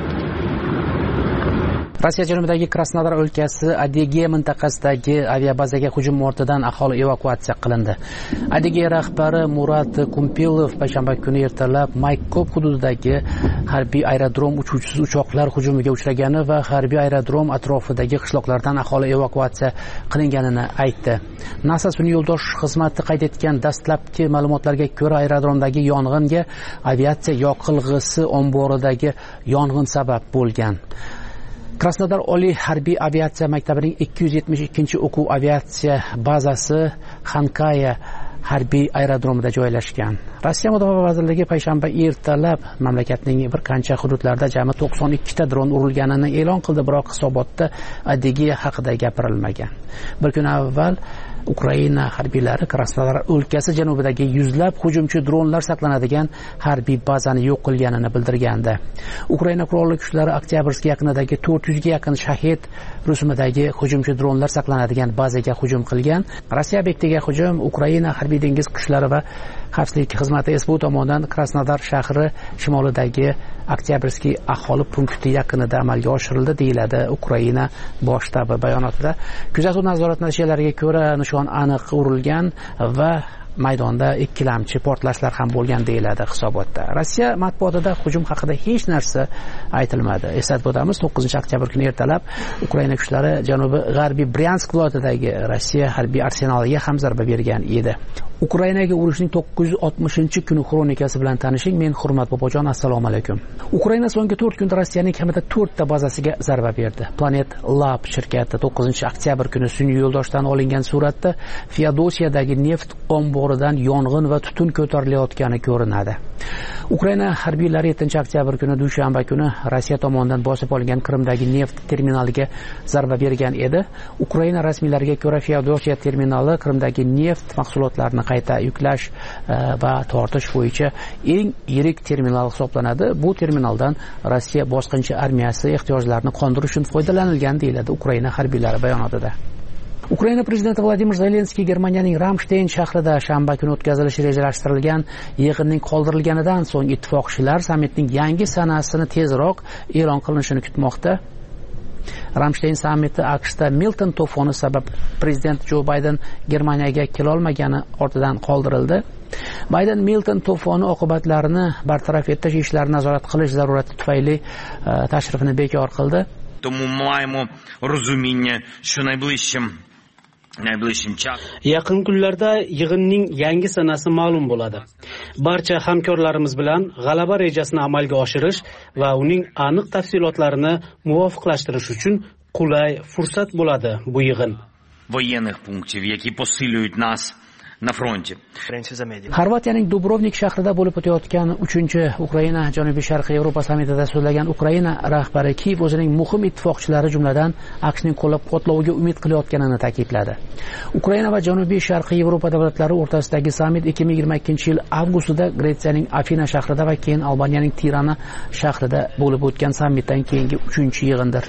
Rossiya janubidagi Krasnodar o'lkasi Adygea mintaqasidagi aviabazaga hujum ortidan aholi evakuatsiya qilindi. Adygea rahbari Murat Kumpilov payshanba kuni ertalab Maykop hududidagi harbiy aerodrom uchuvchisiz uchoqlar hujumiga uchragani va harbiy aerodrom atrofidagi qishloqlardan aholi evakuatsiya qilinganini aytdi. NASA sun'iy yo'ldosh xizmati qayd etgan dastlabki ma'lumotlarga ko'ra, aerodromdagi yong'inga aviatsiya yoqilg'isi omboridagi yong'in sabab bo'lgan. Krasnodar Oliy harbiy aviatsiya maktabining 272-o'quv aviatsiya bazasi Xankaya harbiy aerodromida joylashgan. Rossiya Mudofaa vazirligi payshanba ertalab mamlakatning bir qancha hududlarida jami 92 ta dron urilganini e'lon qildi, biroq hisobotda Adygea haqida gapirilmagan. Bir kun avval Ukraina harbiylari Krasnodar o'lkasi janubidagi yuzlab hujumchi dronlar saqlanadigan harbiy bazani yo'q qilganini bildirgandi. Ukraina qurolli kuchlari Oktyabrsk yaqinidagi 400 ga yaqin shahid rusumidagi hujumchi dronlar saqlanadigan bazaga hujum qilgan. Rossiya obyektiga hujum Ukraina harbiy dengiz kuchlari va xavfsizlik xizmati SBU tomonidan Krasnodar shahri shimolidagi Oktyabrsk aholi punkti yaqinida amalga oshirildi, deyiladi Ukraina bosh shtabi bayonotida. Kuzatuv nazorat natijalariga ko'ra nishon aniq urilgan va maydonda ikkilamchi portlashlar ham bo'lgan, deyiladi hisobotda. Rossiya matbuotida hujum haqida hech narsa aytilmadi. Eslatib o'tamiz, 9-oktyabr kuni ertalab Ukraina kuchlari janubiy g'arbiy Bryansk viloyatidagi Rossiya harbiy arsenaliga ham zarba bergan edi. Ukrainaga urushning 960-kuni xronikasi bilan tanishing. Men Hurmat Bobojon, assalomu alaykum. Ukraina so'nggi 4 kunda Rossiyaning kamida 4 ta bazasiga zarba berdi. Planet Lab shirkati 9-oktyabr kuni sun'iy yo'ldoshdan olingan suratda Feodosiyadagi neft omboridan yong'in va tutun ko'tarilayotgani ko'rinadi. Ukraina harbiylari 7-oktyabr kuni dushanba kuni Rossiya tomonidan bosib olingan Qrimdagi neft terminaliga zarba bergan edi. Ukraina rasmiylariga ko'ra, Feodosiya terminali Qrimdagi neft mahsulotlarini qayta yuklash va tortish bo'yicha eng yirik terminal hisoblanadi. Bu terminaldan Rossiya bosqinchi armiyasi ehtiyojlarini qondirish uchun foydalanilgan, deyiladi Ukraina harbiylari bayonotida. Ukraina prezidenti Vladimir Zelenskiy Germaniyaning Ramstein shahrida shanba kuni o'tkazilishi rejalashtirilgan yig'inning qoldirilganidan so'ng ittifoqchilar sammitning yangi sanasini tezroq e'lon qilinishini kutmoqda. Ramstein sammiti AQShda Milton to'foni sabab prezident Jo Bayden Germaniyaga kelolmagani ortidan qoldirildi. Bayden Milton to'foni oqibatlarini bartaraf etish ishlarini nazorat qilish zarurati tufayli tashrifini bekor qildi. Тому маємо розуміння, що найближчим Yaqin kunlarda yig'inning yangi sanasi ma'lum bo'ladi. Barcha hamkorlarimiz bilan g'alaba rejasini amalga oshirish va uning aniq tafsilotlarini muvofiqlashtirish uchun qulay fursat bo'ladi bu yig'in. Воєнних пунктів, які посилюють нас на фронті. Xorvatiyaning Dubrovnik shahrida bo'lib o'tayotgan 3-Ukraina Janubiy Sharqiy Yevropa sammitida so'zlagan Ukraina rahbari Kiyev o'zining muhim ittifoqchilari jumladan AQShning qo'llab-quvvatloviga umid qilayotganini ta'kidladi. Ukraina va Janubiy Sharqiy Yevropa davlatlari o'rtasidagi sammit 2022-yil avgustida Gretsiyaning Afina shahrida va keyin Albaniyaning Tirana shahrida bo'lib o'tgan sammitdan keyingi 3-yig'indir.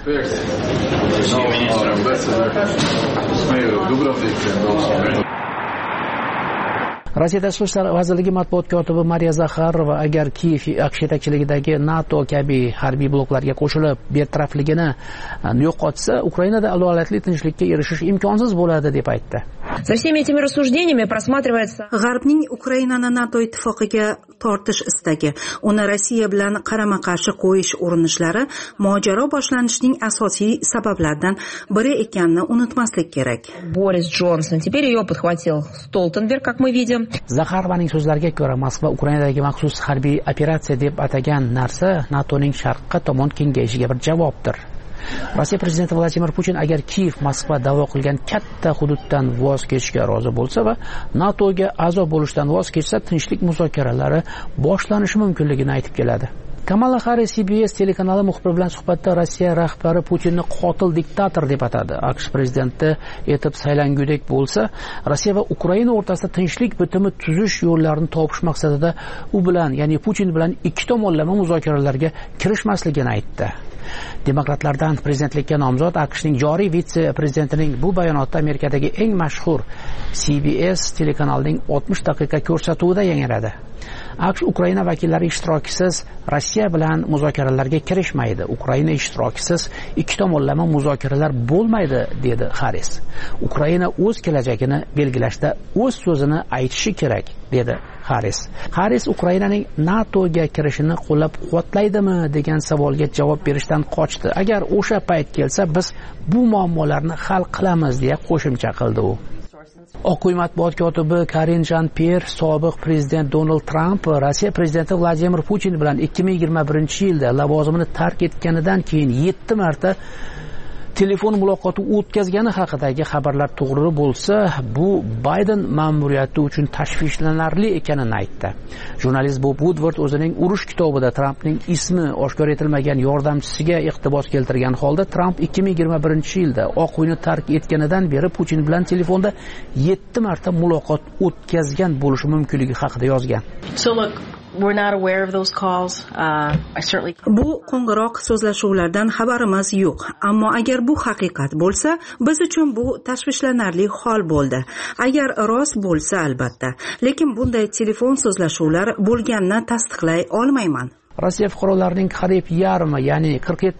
Rossiya Tashqi ishlar vazirligi matbuot kotibi Mariya Zakharova agar Kiyev AQSh yetakchiligidagi NATO kabi harbiy bloklarga qo'shilib betarafligini yo'qotsa, Ukrainada adolatli tinchlikka erishish imkonsiz bo'ladi deb aytdi. За всеми этими рассуждениями просматривается G'arbning Ukrainani NATO ittifoqiga tortish istagi, uni Rossiya bilan qarama-qarshi qo'yish urinishlari mojaro boshlanishining asosiy sabablaridan biri ekanini unutmaslik kerak. Борис Джонсон, теперь ее подхватил Столтенберг, как мы видим. Zakharovaning so'zlariga ko'ra, Moskva Ukrainadagi maxsus harbiy operatsiya deb atagan narsa NATOning sharqqa tomon kengayishiga bir javobdir. Rossiya prezidenti Vladimir Putin agar Kiyev Moskva da'vo qilgan katta hududdan voz kechishga rozi bo'lsa va NATOga a'zo bo'lishdan voz kechsa, tinchlik muzokaralari boshlanishi mumkinligini aytib keladi. Kamala Harris CBS telekanali muxbiri bilan suhbatda Rossiya rahbari Putinni qotil diktator deb atadi. AQSh prezidenti etib saylangudek bo'lsa, Rossiya va Ukraina o'rtasida tinchlik bitimi tuzish yo'llarini topish maqsadida u bilan, ya'ni Putin bilan ikki tomonlama muzokaralarga kirishmasligini aytdi. Demokratlardan prezidentlikka nomzod AQShning joriy vitse-prezidentining bu bayonoti Amerikadagi eng mashhur CBS telekanalining 60 daqiqa ko'rsatuvida yangradi. AQSh Ukraina vakillari ishtirokisiz Rossiya bilan muzokaralarga kirishmaydi. Ukraina ishtirokisiz ikki tomonlama muzokaralar bo'lmaydi, dedi Harris. Ukraina o'z kelajagini belgilashda o'z so'zini aytishi kerak, dedi Harris. Harris Ukrainaning NATOga kirishini qo'llab-quvvatlaydimi degan savolga javob berishdan qochdi. Agar o'sha payt kelsa, biz bu muammolarni hal qilamiz, deya qo'shimcha qildi u. Oq uy matbuot kotibi Karin Jean-Pierre sobiq prezident Donald Trump Rossiya prezidenti Vladimir Putin bilan 2021-yilda lavozimini tark etganidan keyin 7 marta telefon muloqoti o'tkazgani haqidagi xabarlar to'g'ri bo'lsa, bu Bayden ma'muriyati uchun tashvishlanarli ekanini aytdi. Jurnalist Bob Woodward o'zining urush kitobida Trumpning ismi oshkor etilmagan yordamchisiga iqtibos keltirgan holda Trump 2021-yilda Oq uyni tark etganidan beri Putin bilan telefonda 7 marta muloqot o'tkazgan bo'lishi mumkinligi haqida yozgan. We're not aware of those calls. Bu qo'ng'iroq so'zlashuvlardan xabarimiz yo'q. Ammo agar bu haqiqat bo'lsa, biz uchun bu tashvishlanarli hol bo'ldi. Agar rost bo'lsa, albatta. Lekin bunday telefon so'zlashuvlar bo'lganini tasdiqlay olmayman. Rossiya fuqarolarining qariyb yarmi, ya'ni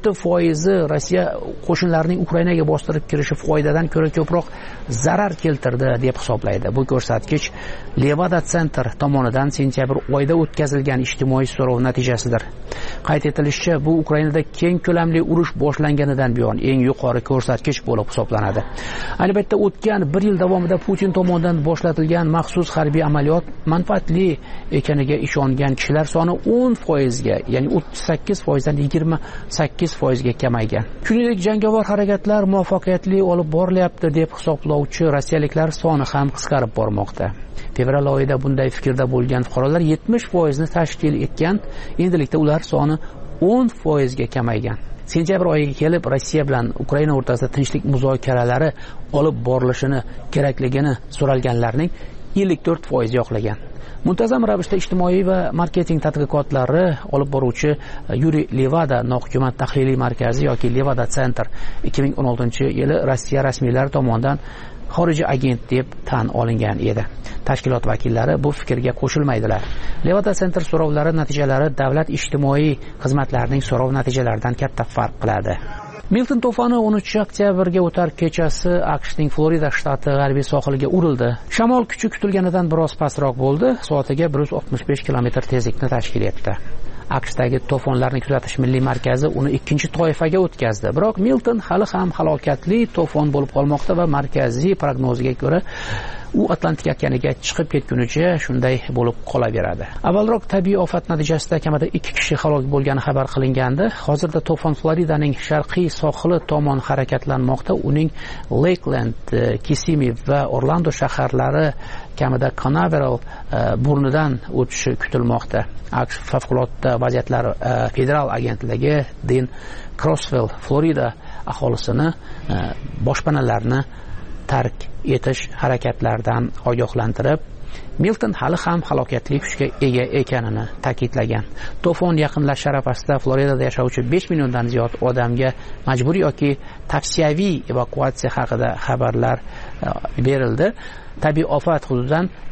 47% Rossiya qo'shinlarining Ukrainaga bostirib kirishi foydadan ko'ra ko'proq zarar keltirdi deb hisoblaydi. Bu ko'rsatkich Levada Center tomonidan sentyabr oyida o'tkazilgan ijtimoiy so'rov natijasidir. Qayd etilishicha, bu Ukrainada keng ko'lamli urush boshlanganidan buyon eng yuqori ko'rsatkich bo'lib hisoblanadi. Albatta, o'tgan 1 yil davomida Putin tomonidan boshlatilgan maxsus harbiy amaliyot manfaatli ekaniga ishongan kishilar soni 10%, ya'ni 38% dan 28% ga kamaygan. Shuningdek, jangovar harakatlar muvaffaqiyatli olib borilyapti deb hisoblovchi rossiyaliklar soni ham qisqarib bormoqda. Fevral oyida bunday fikrda bo'lgan fuqarolar 70% ni tashkil etgan, endilikda ular soni 10% ga kamaygan. Sentyabr oyiga kelib Rossiya bilan Ukraina o'rtasida tinchlik muzokaralari olib borilishini kerakligini so'ralganlarning 54% yoqlagan. Muntazam ravishda ijtimoiy va marketing tadqiqotlari olib boruvchi Yuri Levada nohukumat tahliliy markazi yoki Levada Center 2016-yili Rossiya rasmiylari tomonidan xorijiy agent deb tan olingan edi. Tashkilot vakillari bu fikrga qo'shilmaydilar. Levada Center so'rovlari natijalari davlat ijtimoiy xizmatlarining so'rov natijalaridan katta farq qiladi. Milton to'foni 13 oktyabrga o'tar kechasi AQShning Florida shtati g'arbiy sohiliga urildi. Shamol kuchi kutilganidan biroz pastroq bo'ldi, soatiga 165 km tezlikni tashkil etdi. AQShdagi to'fonlarni kuzatish milliy markazi uni ikkinchi toifaga o'tkazdi. Biroq Milton hali ham halokatli to'fon bo'lib qolmoqda va markaziy prognoziga ko'ra u Atlantik okeaniga chiqib ketgunicha shunday bo'lib qolaveradi. Avvalroq tabiiy ofat natijasida kamida 2 kishi halok bo'lgani xabar qilingandi. Hozirda to'fon Floridaning sharqiy sohili tomon harakatlanmoqda. Uning Lakeland, Kissimmee va Orlando shaharlari kamida Canaveral burnidan o'tishi kutilmoqda. AQSh favqulodda vaziyatlar federal agentligi Dean Crosswell Florida aholisini boshpanalarni tark etish harakatlaridan ogohlantirib, Milton hali ham halokatli kuchga ega ekanini ta'kidlagan. To'fon yaqinlashish arafasida Floridada yashovchi 5 milliondan ziyod odamga majburiy yoki tavsiyaviy evakuatsiya haqida xabarlar berildi. Tabiiy ofat hududidan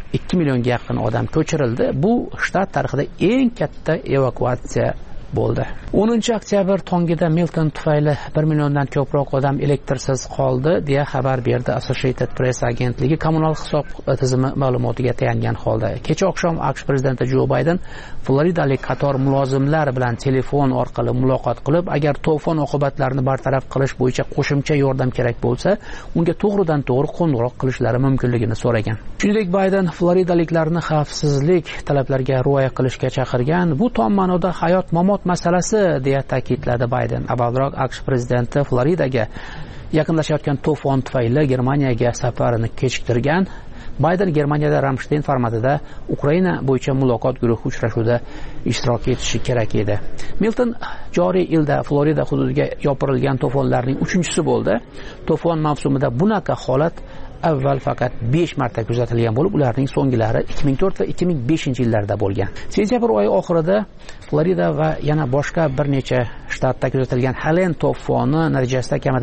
2 millionga yaqin odam ko'chirildi. Bu shtat tarixida eng katta evakuatsiya bo'ldi. 10 oktyabr tongida Milton tufayli 1 milliondan ko'proq odam elektrsiz qoldi deya xabar berdi Associated Press agentligi kommunal hisob tizimi ma'lumotiga tayangan holda. Kecha oqshom AQSh prezidenti Jo Bayden Floridalik qator mulozimlar bilan telefon orqali muloqot qilib, agar to'fon oqibatlarini bartaraf qilish bo'yicha qo'shimcha yordam kerak bo'lsa, unga to'g'ridan to'g'ri qo'ng'iroq qilishlari mumkinligini so'ragan. Shuningdek, Bayden floridaliklarni xavfsizlik talablariga rioya qilishga chaqirgan. Bu tom ma'noda hayot-mamot masalasi deya ta'kidladi Bayden. Avvalroq AQSh prezidenti Floridaga yaqinlashayotgan to'fon tufayli Germaniyaga safarini kechiktirgan. Bayden Germaniyada Ramstein formatida Ukraina bo'yicha muloqot guruhi uchrashuvida ishtirok etishi kerak edi. Milton joriy yilda Florida hududiga yopirilgan to'fonlarning 3-chisi bo'ldi. To'fon mavsumida bunaqa holat avval faqat 5 marta kuzatilgan bo'lib, ularning so'ngilari 2004 va 2005 yillarda bo'lgan. Sentyabr oyi oxirida Florida va yana boshqa bir necha shtatda kuzatilgan Helene to'foni natijasida kamida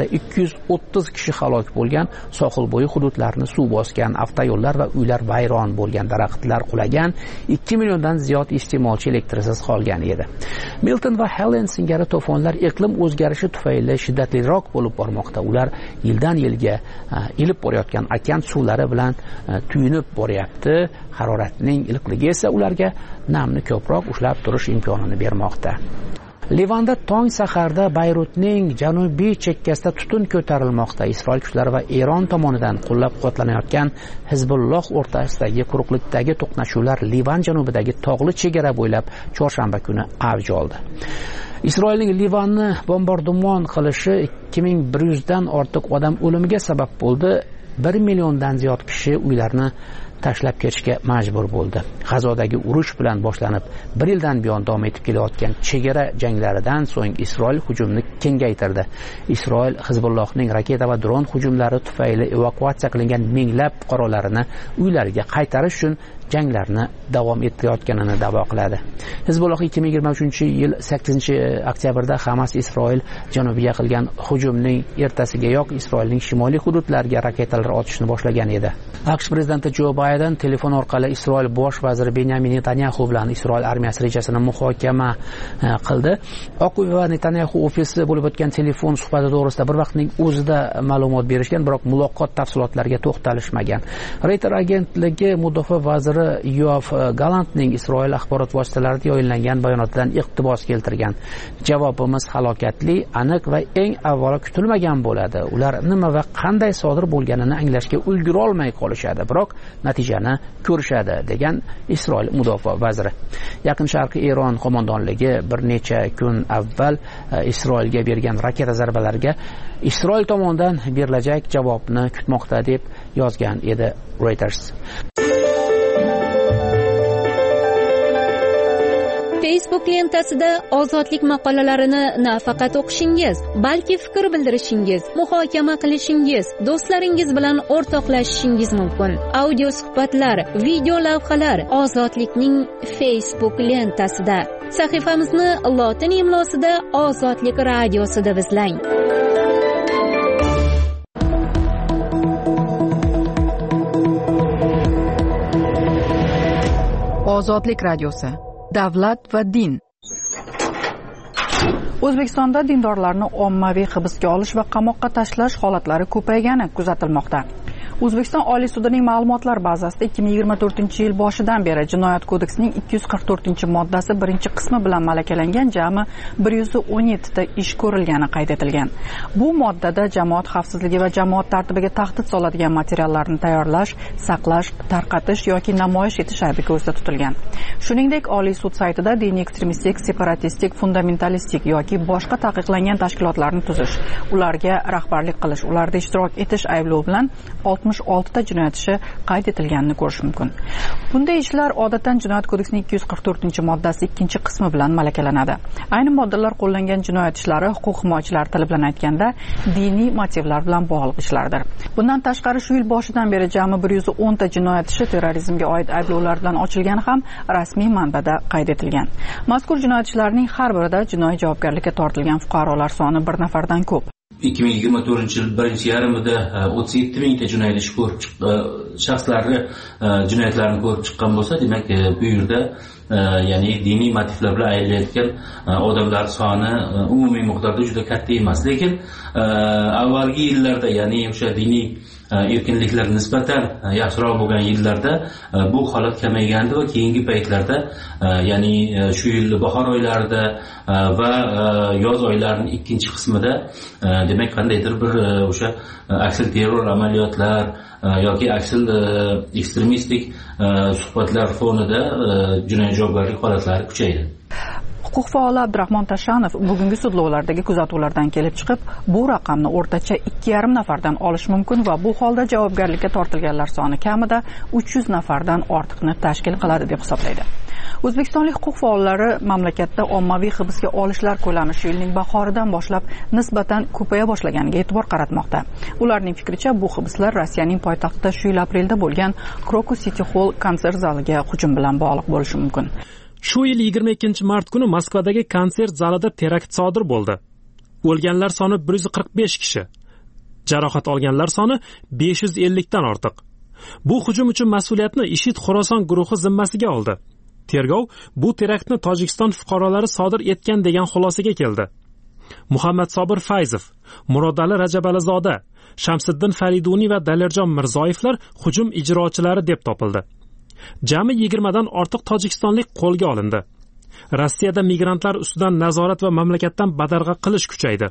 230 kishi halok bo'lgan, sohil bo'yi hududlarni suv bosgan, avtoyo'llar va uylar vayron bo'lgan, daraxtlar qulagan, 2 milliondan ziyod iste'molchi elektrsiz qolgan edi. Milton va Helene singari to'fonlar iqlim o'zgarishi tufayli shiddatliroq bo'lib bormoqda. Ular yildan yilga ilib borayotgan okean suvlari bilan tuyunib boryapti. Haroratning iliqligi esa ularga namni ko'proq ushlab turish imkonini bermoqda. Livanda tong saharda Bayrutning janubiy chekkasida tutun ko'tarilmoqda. Isroil kuchlari va Eron tomonidan qo'llab-quvvatlanayotgan Hizbulloh o'rtasidagi quruqlikdagi to'qnashuvlar Livan janubidagi tog'li chegara bo'ylab chorshanba kuni avj oldi. Isroilning Livanni bombardimon qilishi 2100 dan ortiq odam o'limiga sabab bo'ldi. 1 milliondan ziyod kishi uylarini tashlab ketishga majbur bo'ldi. G'azodagi urush bilan boshlanib 1 yildan buyon davom etib kelayotgan chegara janglaridan so'ng Isroil hujumni kengaytirdi. Isroil Hizbullohning raketa va dron hujumlari tufayli evakuatsiya qilingan minglab fuqarolarini uylariga qaytarish uchun janglarni davom ettirayotganini da'vo qiladi. Hizbulloh 2023-yil 8-oktyabrda Hamas Isroil janubiga qilgan hujumning ertasigayoq Isroilning shimoliy hududlariga raketalar otishni boshlagan edi. AQSh prezidenti Jo Bayden telefon orqali Isroil bosh vaziri Benyamin Netanyahu bilan Isroil armiyasi rejasini muhokama qildi. Oq uy va Netanyahu ofisi bo'lib o'tgan telefon suhbati to'g'risida bir vaqtning o'zida ma'lumot berishgan, biroq muloqot tafsilotlariga to'xtalishmagan. Reuters agentligi mudofaa vaziri Yoav Galantning Isroil axborot vositalarida yoyinlangan bayonotidan iqtibos keltirgan. Javobimiz halokatli, aniq va eng avvalo kutilmagan bo'ladi. Ular nima va qanday sodir bo'lganini anglashga ulgura olmay qolishadi, biroq natijani ko'rishadi, degan Isroil mudofaa vaziri. Yaqin Sharqiy Eron qo'mondonligi bir necha kun avval Isroilga bergan raketa zarbalariga Isroil tomonidan berilajak javobni kutmoqda deb yozgan edi Reuters. Facebook lentasida ozodlik maqolalarini nafaqat o'qishingiz, balki fikr bildirishingiz, muhokama qilishingiz, do'stlaringiz bilan o'rtoqlashishingiz mumkin. Audio suhbatlar, video lavhalar Ozodlikning Facebook lentasida. Sahifamizni lotin imlosida Ozodlik radiosida izlang. Ozodlik radiosi. Davlat va din. O'zbekistonda dindorlarni ommaviy hibsga olish va qamoqqa tashlash holatlari ko'paygani kuzatilmoqda. O'zbekiston Oliy sudining ma'lumotlar bazasida 2024-yil boshidan beri Jinoyat kodeksining 244-moddasi birinchi qismi bilan malakalangan jami 117 ta ish ko'rilgani qayd etilgan. Bu moddada jamoat xavfsizligi va jamoat tartibiga tahdid soladigan materiallarni tayyorlash, saqlash, tarqatish yoki namoyish etish aybi ko'zda tutilgan. Shuningdek, Oliy sud saytida diniy ekstremistik, separatistik, fundamentalistik yoki boshqa taqiqlangan tashkilotlarni tuzish, ularga rahbarlik qilish, ularda ishtirok etish ayblovi bilan 66 ta jinoyat ishi qayd etilganini ko'rish mumkin. Bunday ishlar odatdan Jinoyat kodeksining 244-moddasi 2-qismi bilan malakalanadi. Ayni moddalar qo'llangan jinoyat ishlari huquq himoyachilar tili bilan aytganda diniy motivlar bilan bog'liq ishlardir. Bundan tashqari shu yil boshidan beri jami 110 ta jinoyat ishi terrorizmga oid ayblovlar bilan ochilgani ham rasmiy manbada qayd etilgan. Mazkur jinoyat ishlarining har birida jinoiy javobgarlikka tortilgan fuqarolar soni 1 nafardan ko'p. 2024-yil birinchi yarmida 37 mingta jinoyat ko'rib shaxslarni jinoyatlarini ko'rib chiqqan bo'lsa, demak bu yerda ya'ni diniy motivlar bilan aylanayotgan odamlar soni umumiy miqdorda juda katta emas. Lekin avvalgi yillarda, ya'ni o'sha diniy erkinliklar nisbatan yaxshiroq bo'lgan yillarda bu holat kamaygandi va keyingi paytlarda, ya'ni shu yil bahor oylarida va yoz oylarining ikkinchi qismida demak qandaydir bir o'sha aksil terror amaliyotlar yoki aksil ekstremistik suhbatlar fonida jinoiy javobgarlik holatlari kuchaydi. Huquq faoli Abdurahmon Tashanov bugungi sudlovlardagi kuzatuvlardan kelib chiqib, bu raqamni o'rtacha 2,5 nafardan olish mumkin va bu holda javobgarlikka tortilganlar soni kamida 300 nafardan ortiqni tashkil qiladi deb hisoblaydi. O'zbekistonlik huquq faollari mamlakatda ommaviy hibsga olishlar ko'lami shu yilning bahoridan boshlab nisbatan ko'paya boshlaganiga e'tibor qaratmoqda. Ularning fikricha, bu hibslar Rossiyaning poytaxtida shu yil aprelda bo'lgan Crocus City Hall konsert zaliga hujum bilan bog'liq bo'lishi mumkin. Shu yil 22-mart kuni Moskvadagi konsert zalida terakt sodir bo'ldi. O'lganlar soni 145 kishi, jarohat olganlar soni 550 dan ortiq. Bu hujum uchun mas'uliyatni IShID Xorason guruhi zimmasiga oldi. Tergov bu teraktni Tojikiston fuqarolari sodir etgan degan xulosaga keldi. Muhammad Sobir Fayzov, Murodali Rajabalizoda, Shamsiddin Fariduniy va Dalirjon Mirzoyevlar hujum ijrochilari deb topildi. Jami 20 dan ortiq tojikistonlik qo'lga olindi. Rossiyada migrantlar ustidan nazorat va mamlakatdan badarg'a qilish kuchaydi.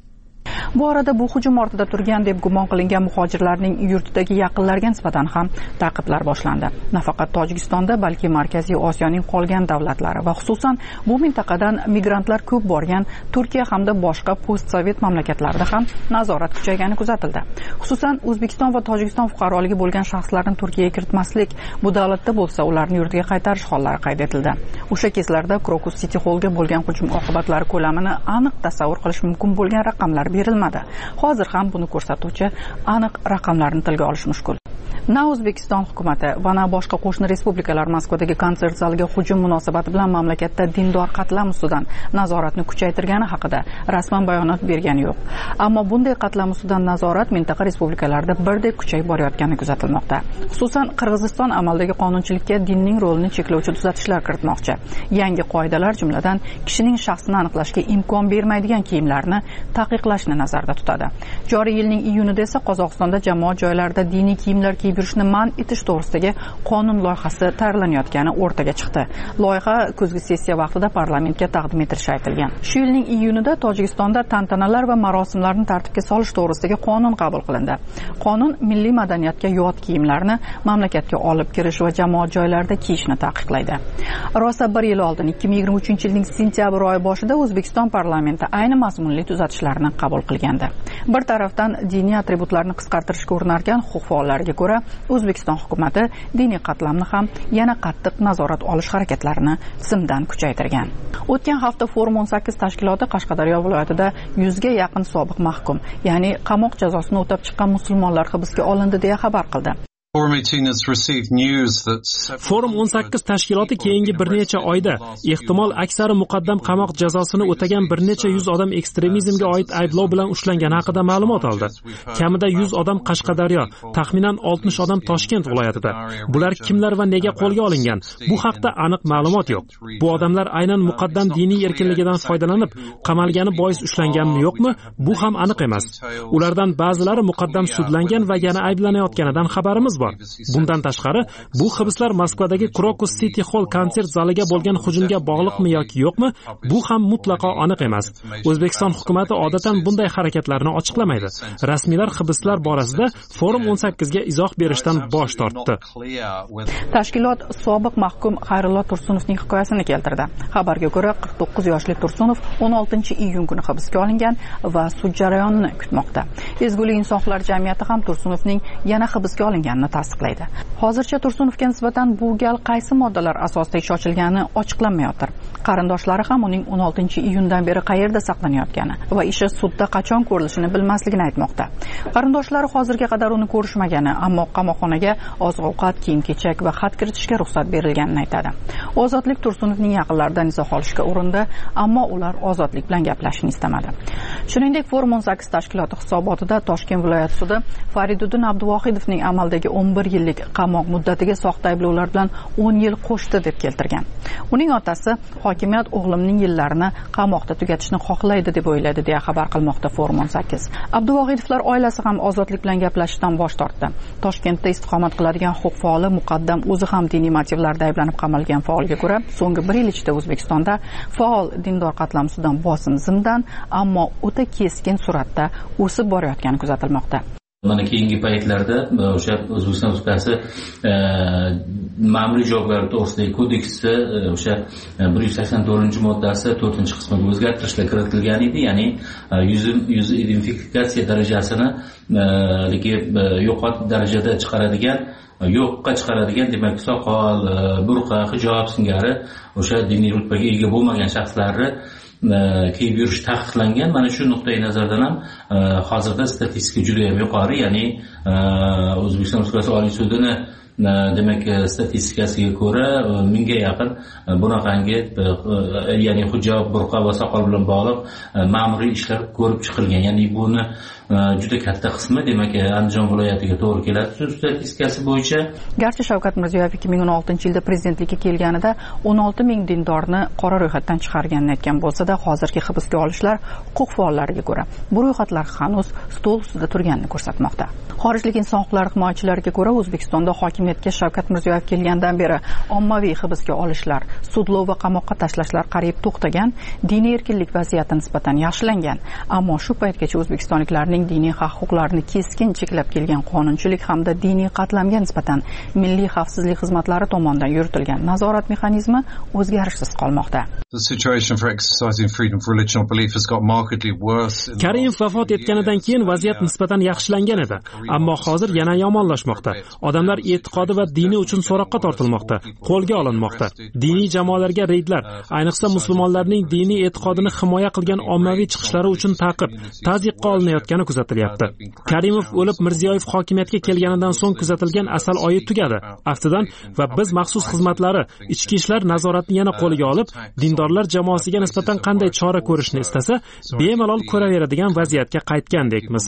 Bu orada bu hujum ortida turgan deb gumon qilingan muhojirlarning yurtidagi yaqinlariga nisbatan ham ta'qiblar boshlandi. Nafaqat Tojikistonda, balki Markaziy Osiyoning qolgan davlatlari va xususan bu mintaqadan migrantlar ko'p borgan Turkiya hamda boshqa postsovet mamlakatlarida ham nazorat kuchaygani kuzatildi. Xususan O'zbekiston va Tojikiston fuqaroligi bo'lgan shaxslarni Turkiyaga kiritmaslik, bu davlatda bo'lsa ularni yurtiga qaytarish hollari qayd etildi. O'sha kezlarda Crocus City Hallga bo'lgan hujum oqibatlari ko'lamini aniq tasavvur qilish mumkin bo'lgan raqamlar berilmadi. Hozir ham buni ko'rsatuvchi aniq raqamlarni tilga olish mushkul. Na O'zbekiston hukumati va na boshqa qo'shni respublikalar Moskvadagi konsert zaliga hujum munosabati bilan mamlakatda dindor qatlam ustidan nazoratni kuchaytirgani haqida rasman bayonot bergani yo'q. Ammo bunday qatlam ustidan nazorat mintaqa respublikalarida birdek kuchayib borayotgani kuzatilmoqda. Xususan Qirg'iziston amaldagi qonunchilikka dinning rolini cheklovchi tuzatishlar kiritmoqchi. Yangi qoidalar jumladan kishining shaxsini aniqlashga imkon bermaydigan kiyimlarni taqiqlashni nazarda tutadi. Joriy yilning iyunida esa Qozog'istonda jamoat joylarida diniy kiyimlar kiyib yurishni man etish to'g'risidagi qonun loyihasi tayyorlanayotgani o'rtaga chiqdi. Loyiha kuzgi sessiya vaqtida parlamentga taqdim etilishi aytilgan. Shu yilning iyunida Tojikistonda tantanalar va marosimlarni tartibga solish to'g'risidagi qonun qabul qilindi. Qonun milliy madaniyatga yot kiyimlarni mamlakatga olib kirish va jamoat joylarida kiyishni taqiqlaydi. Rosa bir yil oldin 2023-yilning sentyabr oyi boshida O'zbekiston parlamenti ayni mazmunli tuzatishlarni qabul qilgandi. Bir tarafdan diniy atributlarni qisqartirishga urinarkan huquq faollariga ko'ra, O'zbekiston hukumati diniy qatlamni ham yana qattiq nazorat olish harakatlarini simdan kuchaytirgan. O'tgan hafta Forum 18 tashkiloti Qashqadaryo viloyatida 100 ga yaqin sobiq mahkum, ya'ni qamoq jazosini o'tab chiqqan musulmonlar hibsga olindi deya xabar qildi. Forum 18 tashkiloti keyingi bir necha oyda ehtimol aksari muqaddam qamoq jazosini o'tagan bir necha yuz odam ekstremizmga oid ayblov bilan ushlangani haqida ma'lumot oldi. Kamida 100 odam Qashqadaryo, taxminan 60 odam Toshkent viloyatida. Bular kimlar va nega qo'lga olingan? Bu haqda aniq ma'lumot yo'q. Bu odamlar aynan muqaddam diniy erkinligidan foydalanib qamalgani bois ushlanganmi yo'qmi? Bu ham aniq emas. Ulardan ba'zilari muqaddam sudlangan va yana ayblanayotganidan xabarimiz bor. Bundan tashqari, bu hibslar Moskvadagi Crocus City Hall konsert zaliga bo'lgan hujumga bog'liqmi yoki yo'qmi? Bu ham mutlaqo aniq emas. O'zbekiston hukumatı odatan bunday harakatlarni ochiqlamaydi. Rasmiylar hibslar borasida Forum 18 ga izoh berishdan bosh tortdi. Tashkilot sobiq mahkum Xayrullo Tursunovning hikoyasini keltirdi. Xabarga ko'ra, 49 yoshli Tursunov 16-iyun kuni hibsga olingan va sud jarayonini kutmoqda. Ezgulik insonlar jamiyati ham Tursunovning yana hibsga olinganini tasdiqlaydi. Hozircha Tursunovga nisbatan bu gal qaysi moddalar asosida ish ochilgani ochiqlanmayotir. Qarindoshlari ham uning 16-iyundan beri qayerda saqlanayotgani va ishi sudda qachon ko'rilishini bilmasligini aytmoqda. Qarindoshlari hozirga qadar uni ko'rishmagani, ammo qamoqxonaga oziq-ovqat, kiyim-kechak va xat kiritishga ruxsat berilganini aytadi. Ozodlik Tursunovning yaqinlaridan izoh olishga urindi, ammo ular Ozodlik bilan gaplashishni istamadi. Shuningdek, Forum 18 tashkiloti hisobotida Toshkent viloyat sudi Fariduddin Abduvohidovning amaldagi 11 yillik qamoq muddatiga soxta ayblovlar bilan 10 yil qo'shdi deb keltirgan. Uning otasi hokimiyat o'g'limning yillarini qamoqda tugatishni xohlaydi deb o'yladi deya xabar qilmoqda Forum 18. Abduvohidovlar oilasi ham Ozodlik bilan gaplashishdan bosh tortdi. Toshkentda istiqomat qiladigan huquq faoli Muqaddam o'zi ham diniy motivlarda ayblanib qamalgan faolga ko'ra, so'nggi 1 yil ichida O'zbekistonda faol dindor qatlamsidan bosim zimdan, ammo o'ta keskin suratda o'sib borayotgani kuzatilmoqda. Mana keyingi paytlarda o'sha O'zbekiston Respublikasi ma'muriy javobgarlik to'g'risidagi kodeksi o'sha 184-moddasi 4-qismiga o'zgartirishlar kiritilgan edi, ya'ni yuz identifikatsiya darajasini yo'qot darajada yo'qqa chiqaradigan, demak soqol, burqa, hijob singari o'sha diniy rutbaga ega bo'lmagan shaxslarni kiyib yurish taqiqlangan. Mana shu nuqtai nazardan ham hozirda statistika juda ham yuqori, ya'ni O'zbekiston Respublikasi Oliy sudini demak statistikasiga ko'ra 1000 ga yaqin bunaqangi ya'ni hijob, burqa va soqol bilan bog'liq ma'muriy ishlar ko'rib chiqilgan. Ya'ni buni juda katta qismi demak Andijon viloyatiga to'g'ri keladi statistikasi bo'yicha. Garchi Shavkat Mirziyoyev 2016-yilda prezidentlikka kelganida 16 ming dindorni qora ro'yxatdan chiqarganini aytgan bo'lsa-da, hozirgi hibsga olishlar huquq faollariga ko'ra bu ro'yxatlar hanuz stol ustida turganini ko'rsatmoqda. Xorijlik inson huquqlari himoyachilariga ko'ra, O'zbekistonda hokimiyatga Shavkat Mirziyoyev kelgandan beri ommaviy hibsga olishlar, sudlov va qamoqqa tashlashlar qariyb to'xtagan, diniy erkinlik vaziyati nisbatan yaxshilangan, ammo shu paytgacha o'zbekistonliklarning diniy haq-huquqlarini keskin cheklab kelgan qonunchilik hamda diniy qatlamga nisbatan milliy xavfsizlik xizmatlari tomonidan yuritilgan nazorat mexanizmi o'zgarishsiz qolmoqda. Karimov vafot etganidan keyin vaziyat nisbatan yaxshilangan edi, ammo hozir yana yomonlashmoqda. Odamlar e'tiqodi va dini uchun so'roqqa tortilmoqda, qo'lga olinmoqda. Diniy jamoalarga reydlar, ayniqsa musulmonlarning diniy e'tiqodini himoya qilgan ommaviy chiqishlari uchun ta'qib, tazyiqqa olinayotgani kuzatilyapti. Karimov o'lib, Mirziyoyev hokimiyatga kelganidan so'ng kuzatilgan asal oyi tugadi. Aftidan va biz maxsus xizmatlari ichki ishlar nazoratni yana qo'lga olib, dindorlar jamoasiga nisbatan qanday chora ko'rishni istasa, bemalol ko'raveradigan vaziyatga qaytgandekmiz.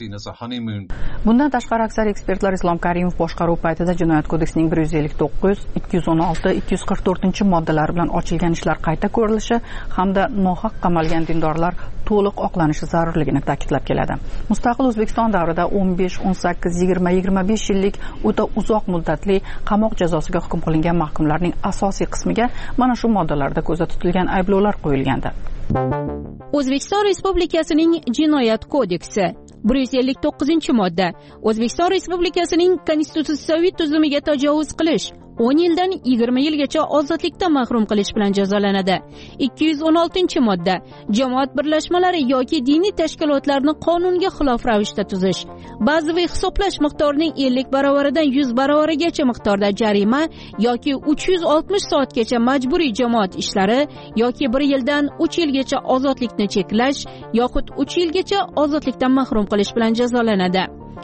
Bundan tashqari aksar ekspertlar Islom Karimov boshqaruv paytida Jinoyat kodeksining 159, 216, 244-moddalari bilan ochilgan ishlar qayta ko'rilishi hamda nohaq qamalgan dindorlar to'liq oqlanishi zarurligini ta'kidlab keladi. Mustaqil O'zbekiston davrida 15, 18, 20, 25 yillik o'ta uzoq muddatli qamoq jazosiga hukm qilingan mahkumlarning asosiy qismiga mana shu moddalarda ko'zda tutilgan ayblovlar qo'yilgandi. O'zbekiston Respublikasining Jinoyat kodeksi 159-modda O'zbekiston Respublikasining konstitutsiyaviy tuzumiga tajovuz qilish 10 yildan 20 yilgacha ozodlikdan mahrum qilish bilan jazolanadi. 216-modda jamoat birlashmalari yoki diniy tashkilotlarni qonunga xilof ravishda tuzish, ba'zi hisoblash miqdorining 50 baravaridan 100 baravarigacha miqdorda jarima yoki 360 soatgacha majburiy jamoat ishlari yoki 1 yildan 3 yilgacha ozodlikni cheklash yoxud 3 yilgacha ozodlikdan mahrum qilish bilan jazolanadi.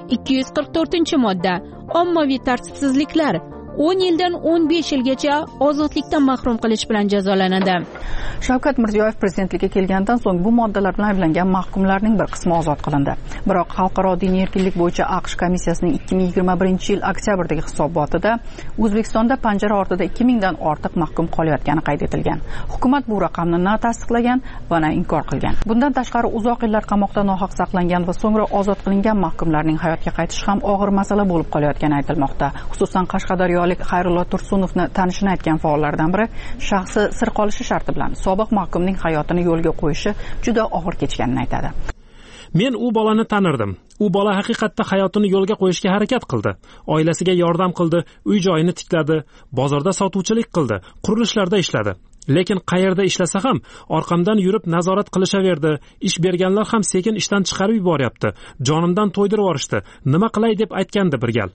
244-modda ommaviy tartibsizliklar 10 yildan 15 yilgacha ozodlikdan mahrum qilish bilan jazolanadi. Shavkat Mirziyoyev prezidentlikka kelgandan so'ng bu moddalar bilan ayblangan mahkumlarning bir qismi ozod qilindi. Biroq Xalqaro diniy erkinlik bo'yicha AQSh komissiyasining 2021-yil oktyabrdagi hisobotida O'zbekistonda panjara ortida 2000 dan ortiq mahkum qolayotgani qayd etilgan. Hukumat bu raqamni na tasdiqlagan va na inkor qilgan. Bundan tashqari uzoq yillar qamoqda nohaq saqlangan va so'ngra ozod qilingan mahkumlarning hayotga qaytishi ham og'ir masala bo'lib qolayotgani aytilmoqda. Xususan Qashqadaryolik Xayrullo Tursunovni tanishini aytgan faollardan biri shaxsi sir qolishi sharti bilan sobiq mahkumning hayotini yo'lga qo'yishi juda og'ir kechganini aytadi. Men u bolani tanirdim. U bola haqiqatda hayotini yo'lga qo'yishga harakat qildi. Oilasiga yordam qildi, uy-joyini tikladi, bozorda sotuvchilik qildi, qurilishlarda ishladi. Lekin qayerda ishlasa ham orqamdan yurib nazorat qilishaverdi. Ish berganlar ham sekin ishdan chiqarib yuboryapti. Jonimdan to'ydirib yorishdi. Nima qilay deb aytgandi bir gal.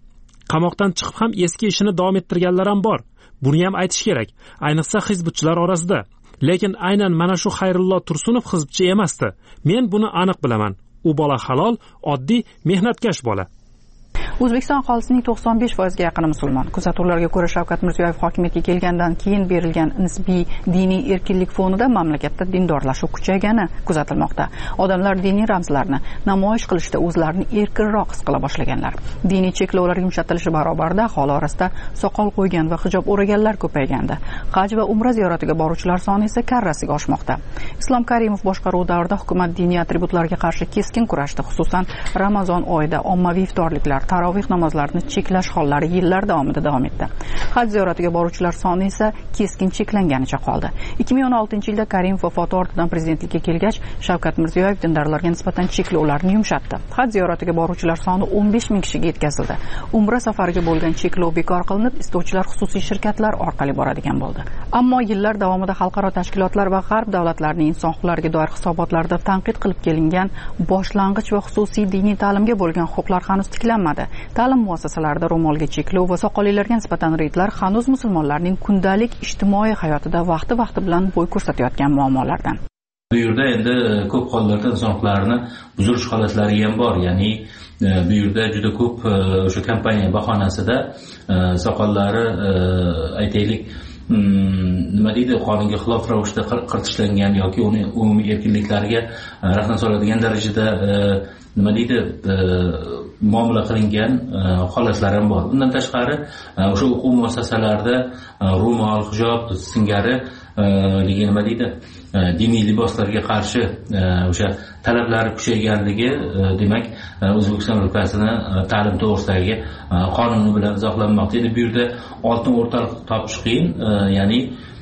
qamoqdan chiqib ham eski ishini davom ettirganlar ham bor. Buni ham aytish kerak, ayniqsa hizbchilar orasida. Lekin aynan mana shu Xayrullo Tursunov hizbchi emasdi. Men buni aniq bilaman. U bola halol, oddiy, mehnatkash bola. O'zbekiston aholisining 95% ga yaqini musulmon. Kuzatuvlarga ko'ra Shavkat Mirziyoyev hokimiyatga kelgandan keyin berilgan nisbiy diniy erkinlik fonida mamlakatda dindorlashuv kuchaygani kuzatilmoqda. Odamlar diniy ramzlarni namoyish qilishda o'zlarini erkinroq his qila boshlaganlar. Diniy cheklovlar yumshatilishi barobarida aholi orasida soqol qo'ygan va hijob o'raganlar ko'paygandi. Haj va umra ziyoratiga boruvchilar soni esa karrasiga oshmoqda. Islom Karimov boshqaruv davrida hukumat diniy atributlarga qarshi keskin kurashdi, xususan Ramazon oyida ommaviy iftorliklar, tarovih namozlarini cheklash hollari yillar davomida davom etdi. Haj ziyoratiga boruvchilar soni esa keskin cheklanganicha qoldi. 2016-yilda Karimov vafoti ortidan prezidentlikka kelgach, Shavkat Mirziyoyev dindorlarga nisbatan cheklovlarni yumshatdi. Haj ziyoratiga boruvchilar soni 15 ming kishiga yetkazildi. Umra safariga bo'lgan cheklov bekor qilinib, istovchilar xususiy shirkatlar orqali boradigan bo'ldi. Ammo yillar davomida xalqaro tashkilotlar va g'arb davlatlarining inson huquqlariga doir hisobotlarida tanqid qilib kelingan boshlang'ich va xususiy diniy ta'limga bo'lgan huquqlar hanuz tiklanmadi. Ta'lim muassasalarida ro'molga cheklov va soqollilarga nisbatan reydlar hanuz musulmonlarning kundalik ijtimoiy hayotida vaqti bilan bo'y ko'rsatayotgan muammolardan. Bu yerda endi ko'p hollarda inson huquqlarini buzilish holatlari ham bor. Ya'ni bu yerda juda ko'p o'sha kompaniya bahonasida soqollari aytaylik nima deydi, qonunga xilof ravishda qirtishlangan yoki uni umumiy erkinliklariga rahna soladigan darajada nima deydi muomala qilingan holatlar ham bor. Bundan tashqari o'sha o'quv muassasalarida ro'mol, hijob singari nima deydi diniy liboslarga qarshi o'sha talablari kuchayganligi demak O'zbekiston Respublikasini ta'lim to'g'risidagi qonuni bilan izohlanmoqda. Endi bu yerda oltin o'rtaliq topish qiyin, ya'ni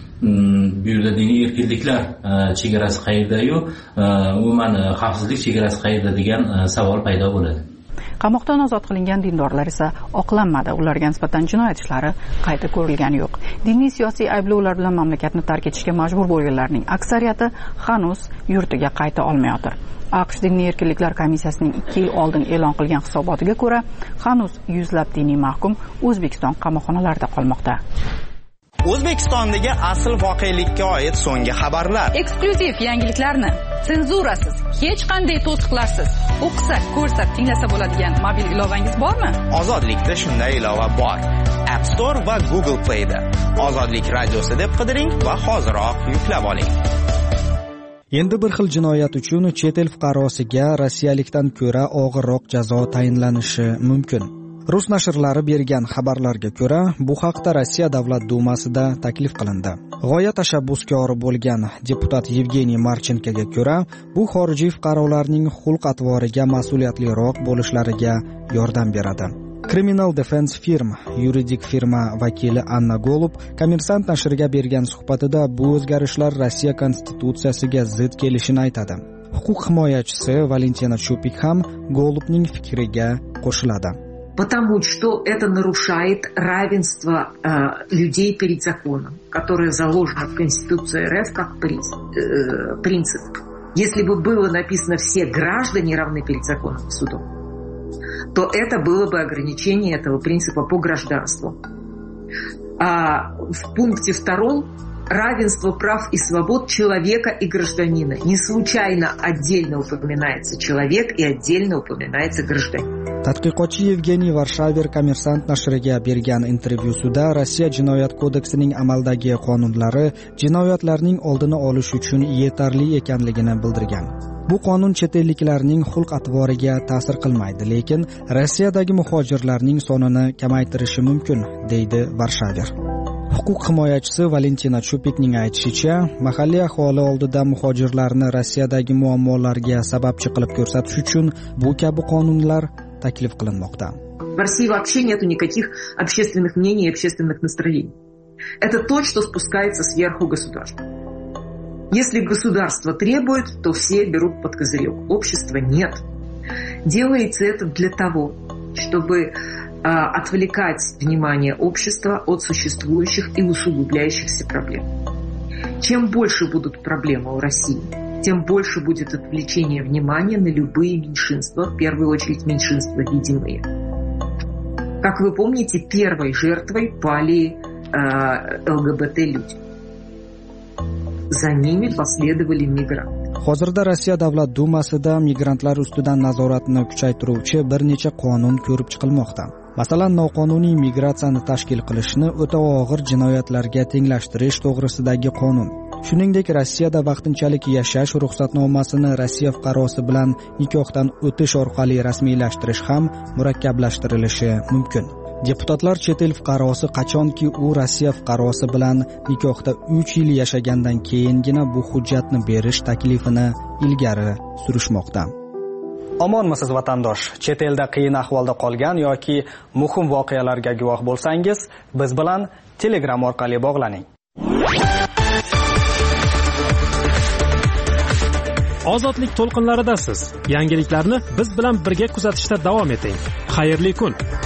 bu yerda diniy erkinliklar chegarasi qayerda-yu, umuman xavfsizlik chegarasi qayerda degan savol paydo bo'ladi. Qamoqdan ozod qilingan dindorlar esa oqlanmadi. Ularga nisbatan jinoyat ishlari qayta ko'rilgani yo'q. Diniy siyosiy ayblovlar bilan mamlakatni tark etishga majbur bo'lganlarning aksariyati hanuz yurtiga qayta olmayotir. AQSh Diniy erkinliklar komissiyasining 2 yil oldin e'lon qilgan hisobotiga ko'ra, hanuz yuzlab diniy mahkum O'zbekiston qamoqxonalarida qolmoqda. O'zbekistondagi asl voqelikka oid so'nggi xabarlar. Eksklyuziv yangiliklarni senzurasiz, hech qanday to'siqlarsiz o'qisa, ko'rsa, tinglasa bo'ladigan mobil ilovangiz bormi? Ozodlikda shunday ilova bor. App Store va Google Play'da. Ozodlik radiosi deb qidiring va hoziroq yuklab oling. Endi bir xil jinoyat uchun chet el fuqarosiga rossiyalikdan ko'ra og'irroq jazo tayinlanishi mumkin. Rus nashrlari bergan xabarlarga ko'ra, bu haqda Rossiya Davlat dumasida taklif qilindi. G'oya tashabbuskori bo'lgan deputat Yevgeniy Marchenkoga ko'ra, bu xorijiy fuqarolarning xulq-atvoriga mas'uliyatliroq bo'lishlariga yordam beradi. Criminal Defense Firm yuridik firma vakili Anna Golub Kommersant nashriga bergan suhbatida bu o'zgarishlar Rossiya konstitutsiyasiga zid kelishini aytadi. Huquq himoyachisi Valentina Chupik ham Golubning fikriga qo'shiladi. Потому что это нарушает равенство людей перед законом, которое заложено в Конституции РФ как принцип. Если бы было написано «все граждане равны перед законом и судом», то это было бы ограничение этого принципа по гражданству. А в пункте 2 равенство прав и свобод человека и гражданина. Не случайно отдельно упоминается человек и отдельно упоминается гражданин. Tadqiqotchi Yevgeniy Varshaver Kommersant nashriga bergan intervyusida Rossiya jinoyat kodeksining amaldagi qonunlari jinoyatlarning oldini olish uchun yetarli ekanligini bildirgan. Bu qonun chet elliklarning xulq-atvoriga ta'sir qilmaydi, lekin Rossiyadagi muhojirlarning sonini kamaytirishi mumkin, deydi Varshaver. Huquq himoyachisi Valentina Chupikning aytishicha, mahalliy aholi oldida muhojirlarni Rossiyadagi muammolarga sababchi qilib ko'rsatish uchun bu kabi qonunlar taklif qilinmoqda. В России вообще нету никаких общественных мнений и общественных настроений. Это то, что спускается сверху государства. Если государство требует, то все берут под козырек. Общества нет. Делается это для того, чтобы отвлекать внимание общества от существующих и усугубляющихся проблем. Чем больше будут проблемы у России, тем больше будет отвлечение внимания на любые меньшинства, в первую очередь меньшинства видимые. Как вы помните, первой жертвой пали ЛГБТ-люди. За nimi последовали migranты. Hozirda Rossiya Davlat Dumasida migrantlar ustidan nazoratni kuchaytiruvchi bir necha qonun ko'rib chiqilmoqda. Masalan, noqonuniy migratsiyani tashkil qilishni o'ta og'ir jinoyatlarga tenglashtirish to'g'risidagi qonun. Shuningdek, Rossiyada vaqtinchalik yashash ruxsatnomasini Rossiya fuqarosi bilan nikohdan o'tish orqali rasmiylashtirish ham murakkablashtirishi mumkin. Deputatlar chet el fuqarosi qachonki u Rossiya fuqarosi bilan nikohda 3 yil yashagandan keyingina bu hujjatni berish taklifini ilgari surishmoqda. Omonmisiz vatandosh? Chet elda qiyin ahvolda qolgan yoki muhim voqealarga guvoh bo'lsangiz, biz bilan Telegram orqali bog'laning. Ozodlik to'lqinlaridasiz. Yangiliklarni biz bilan birga kuzatishda davom eting. Xayrli kun.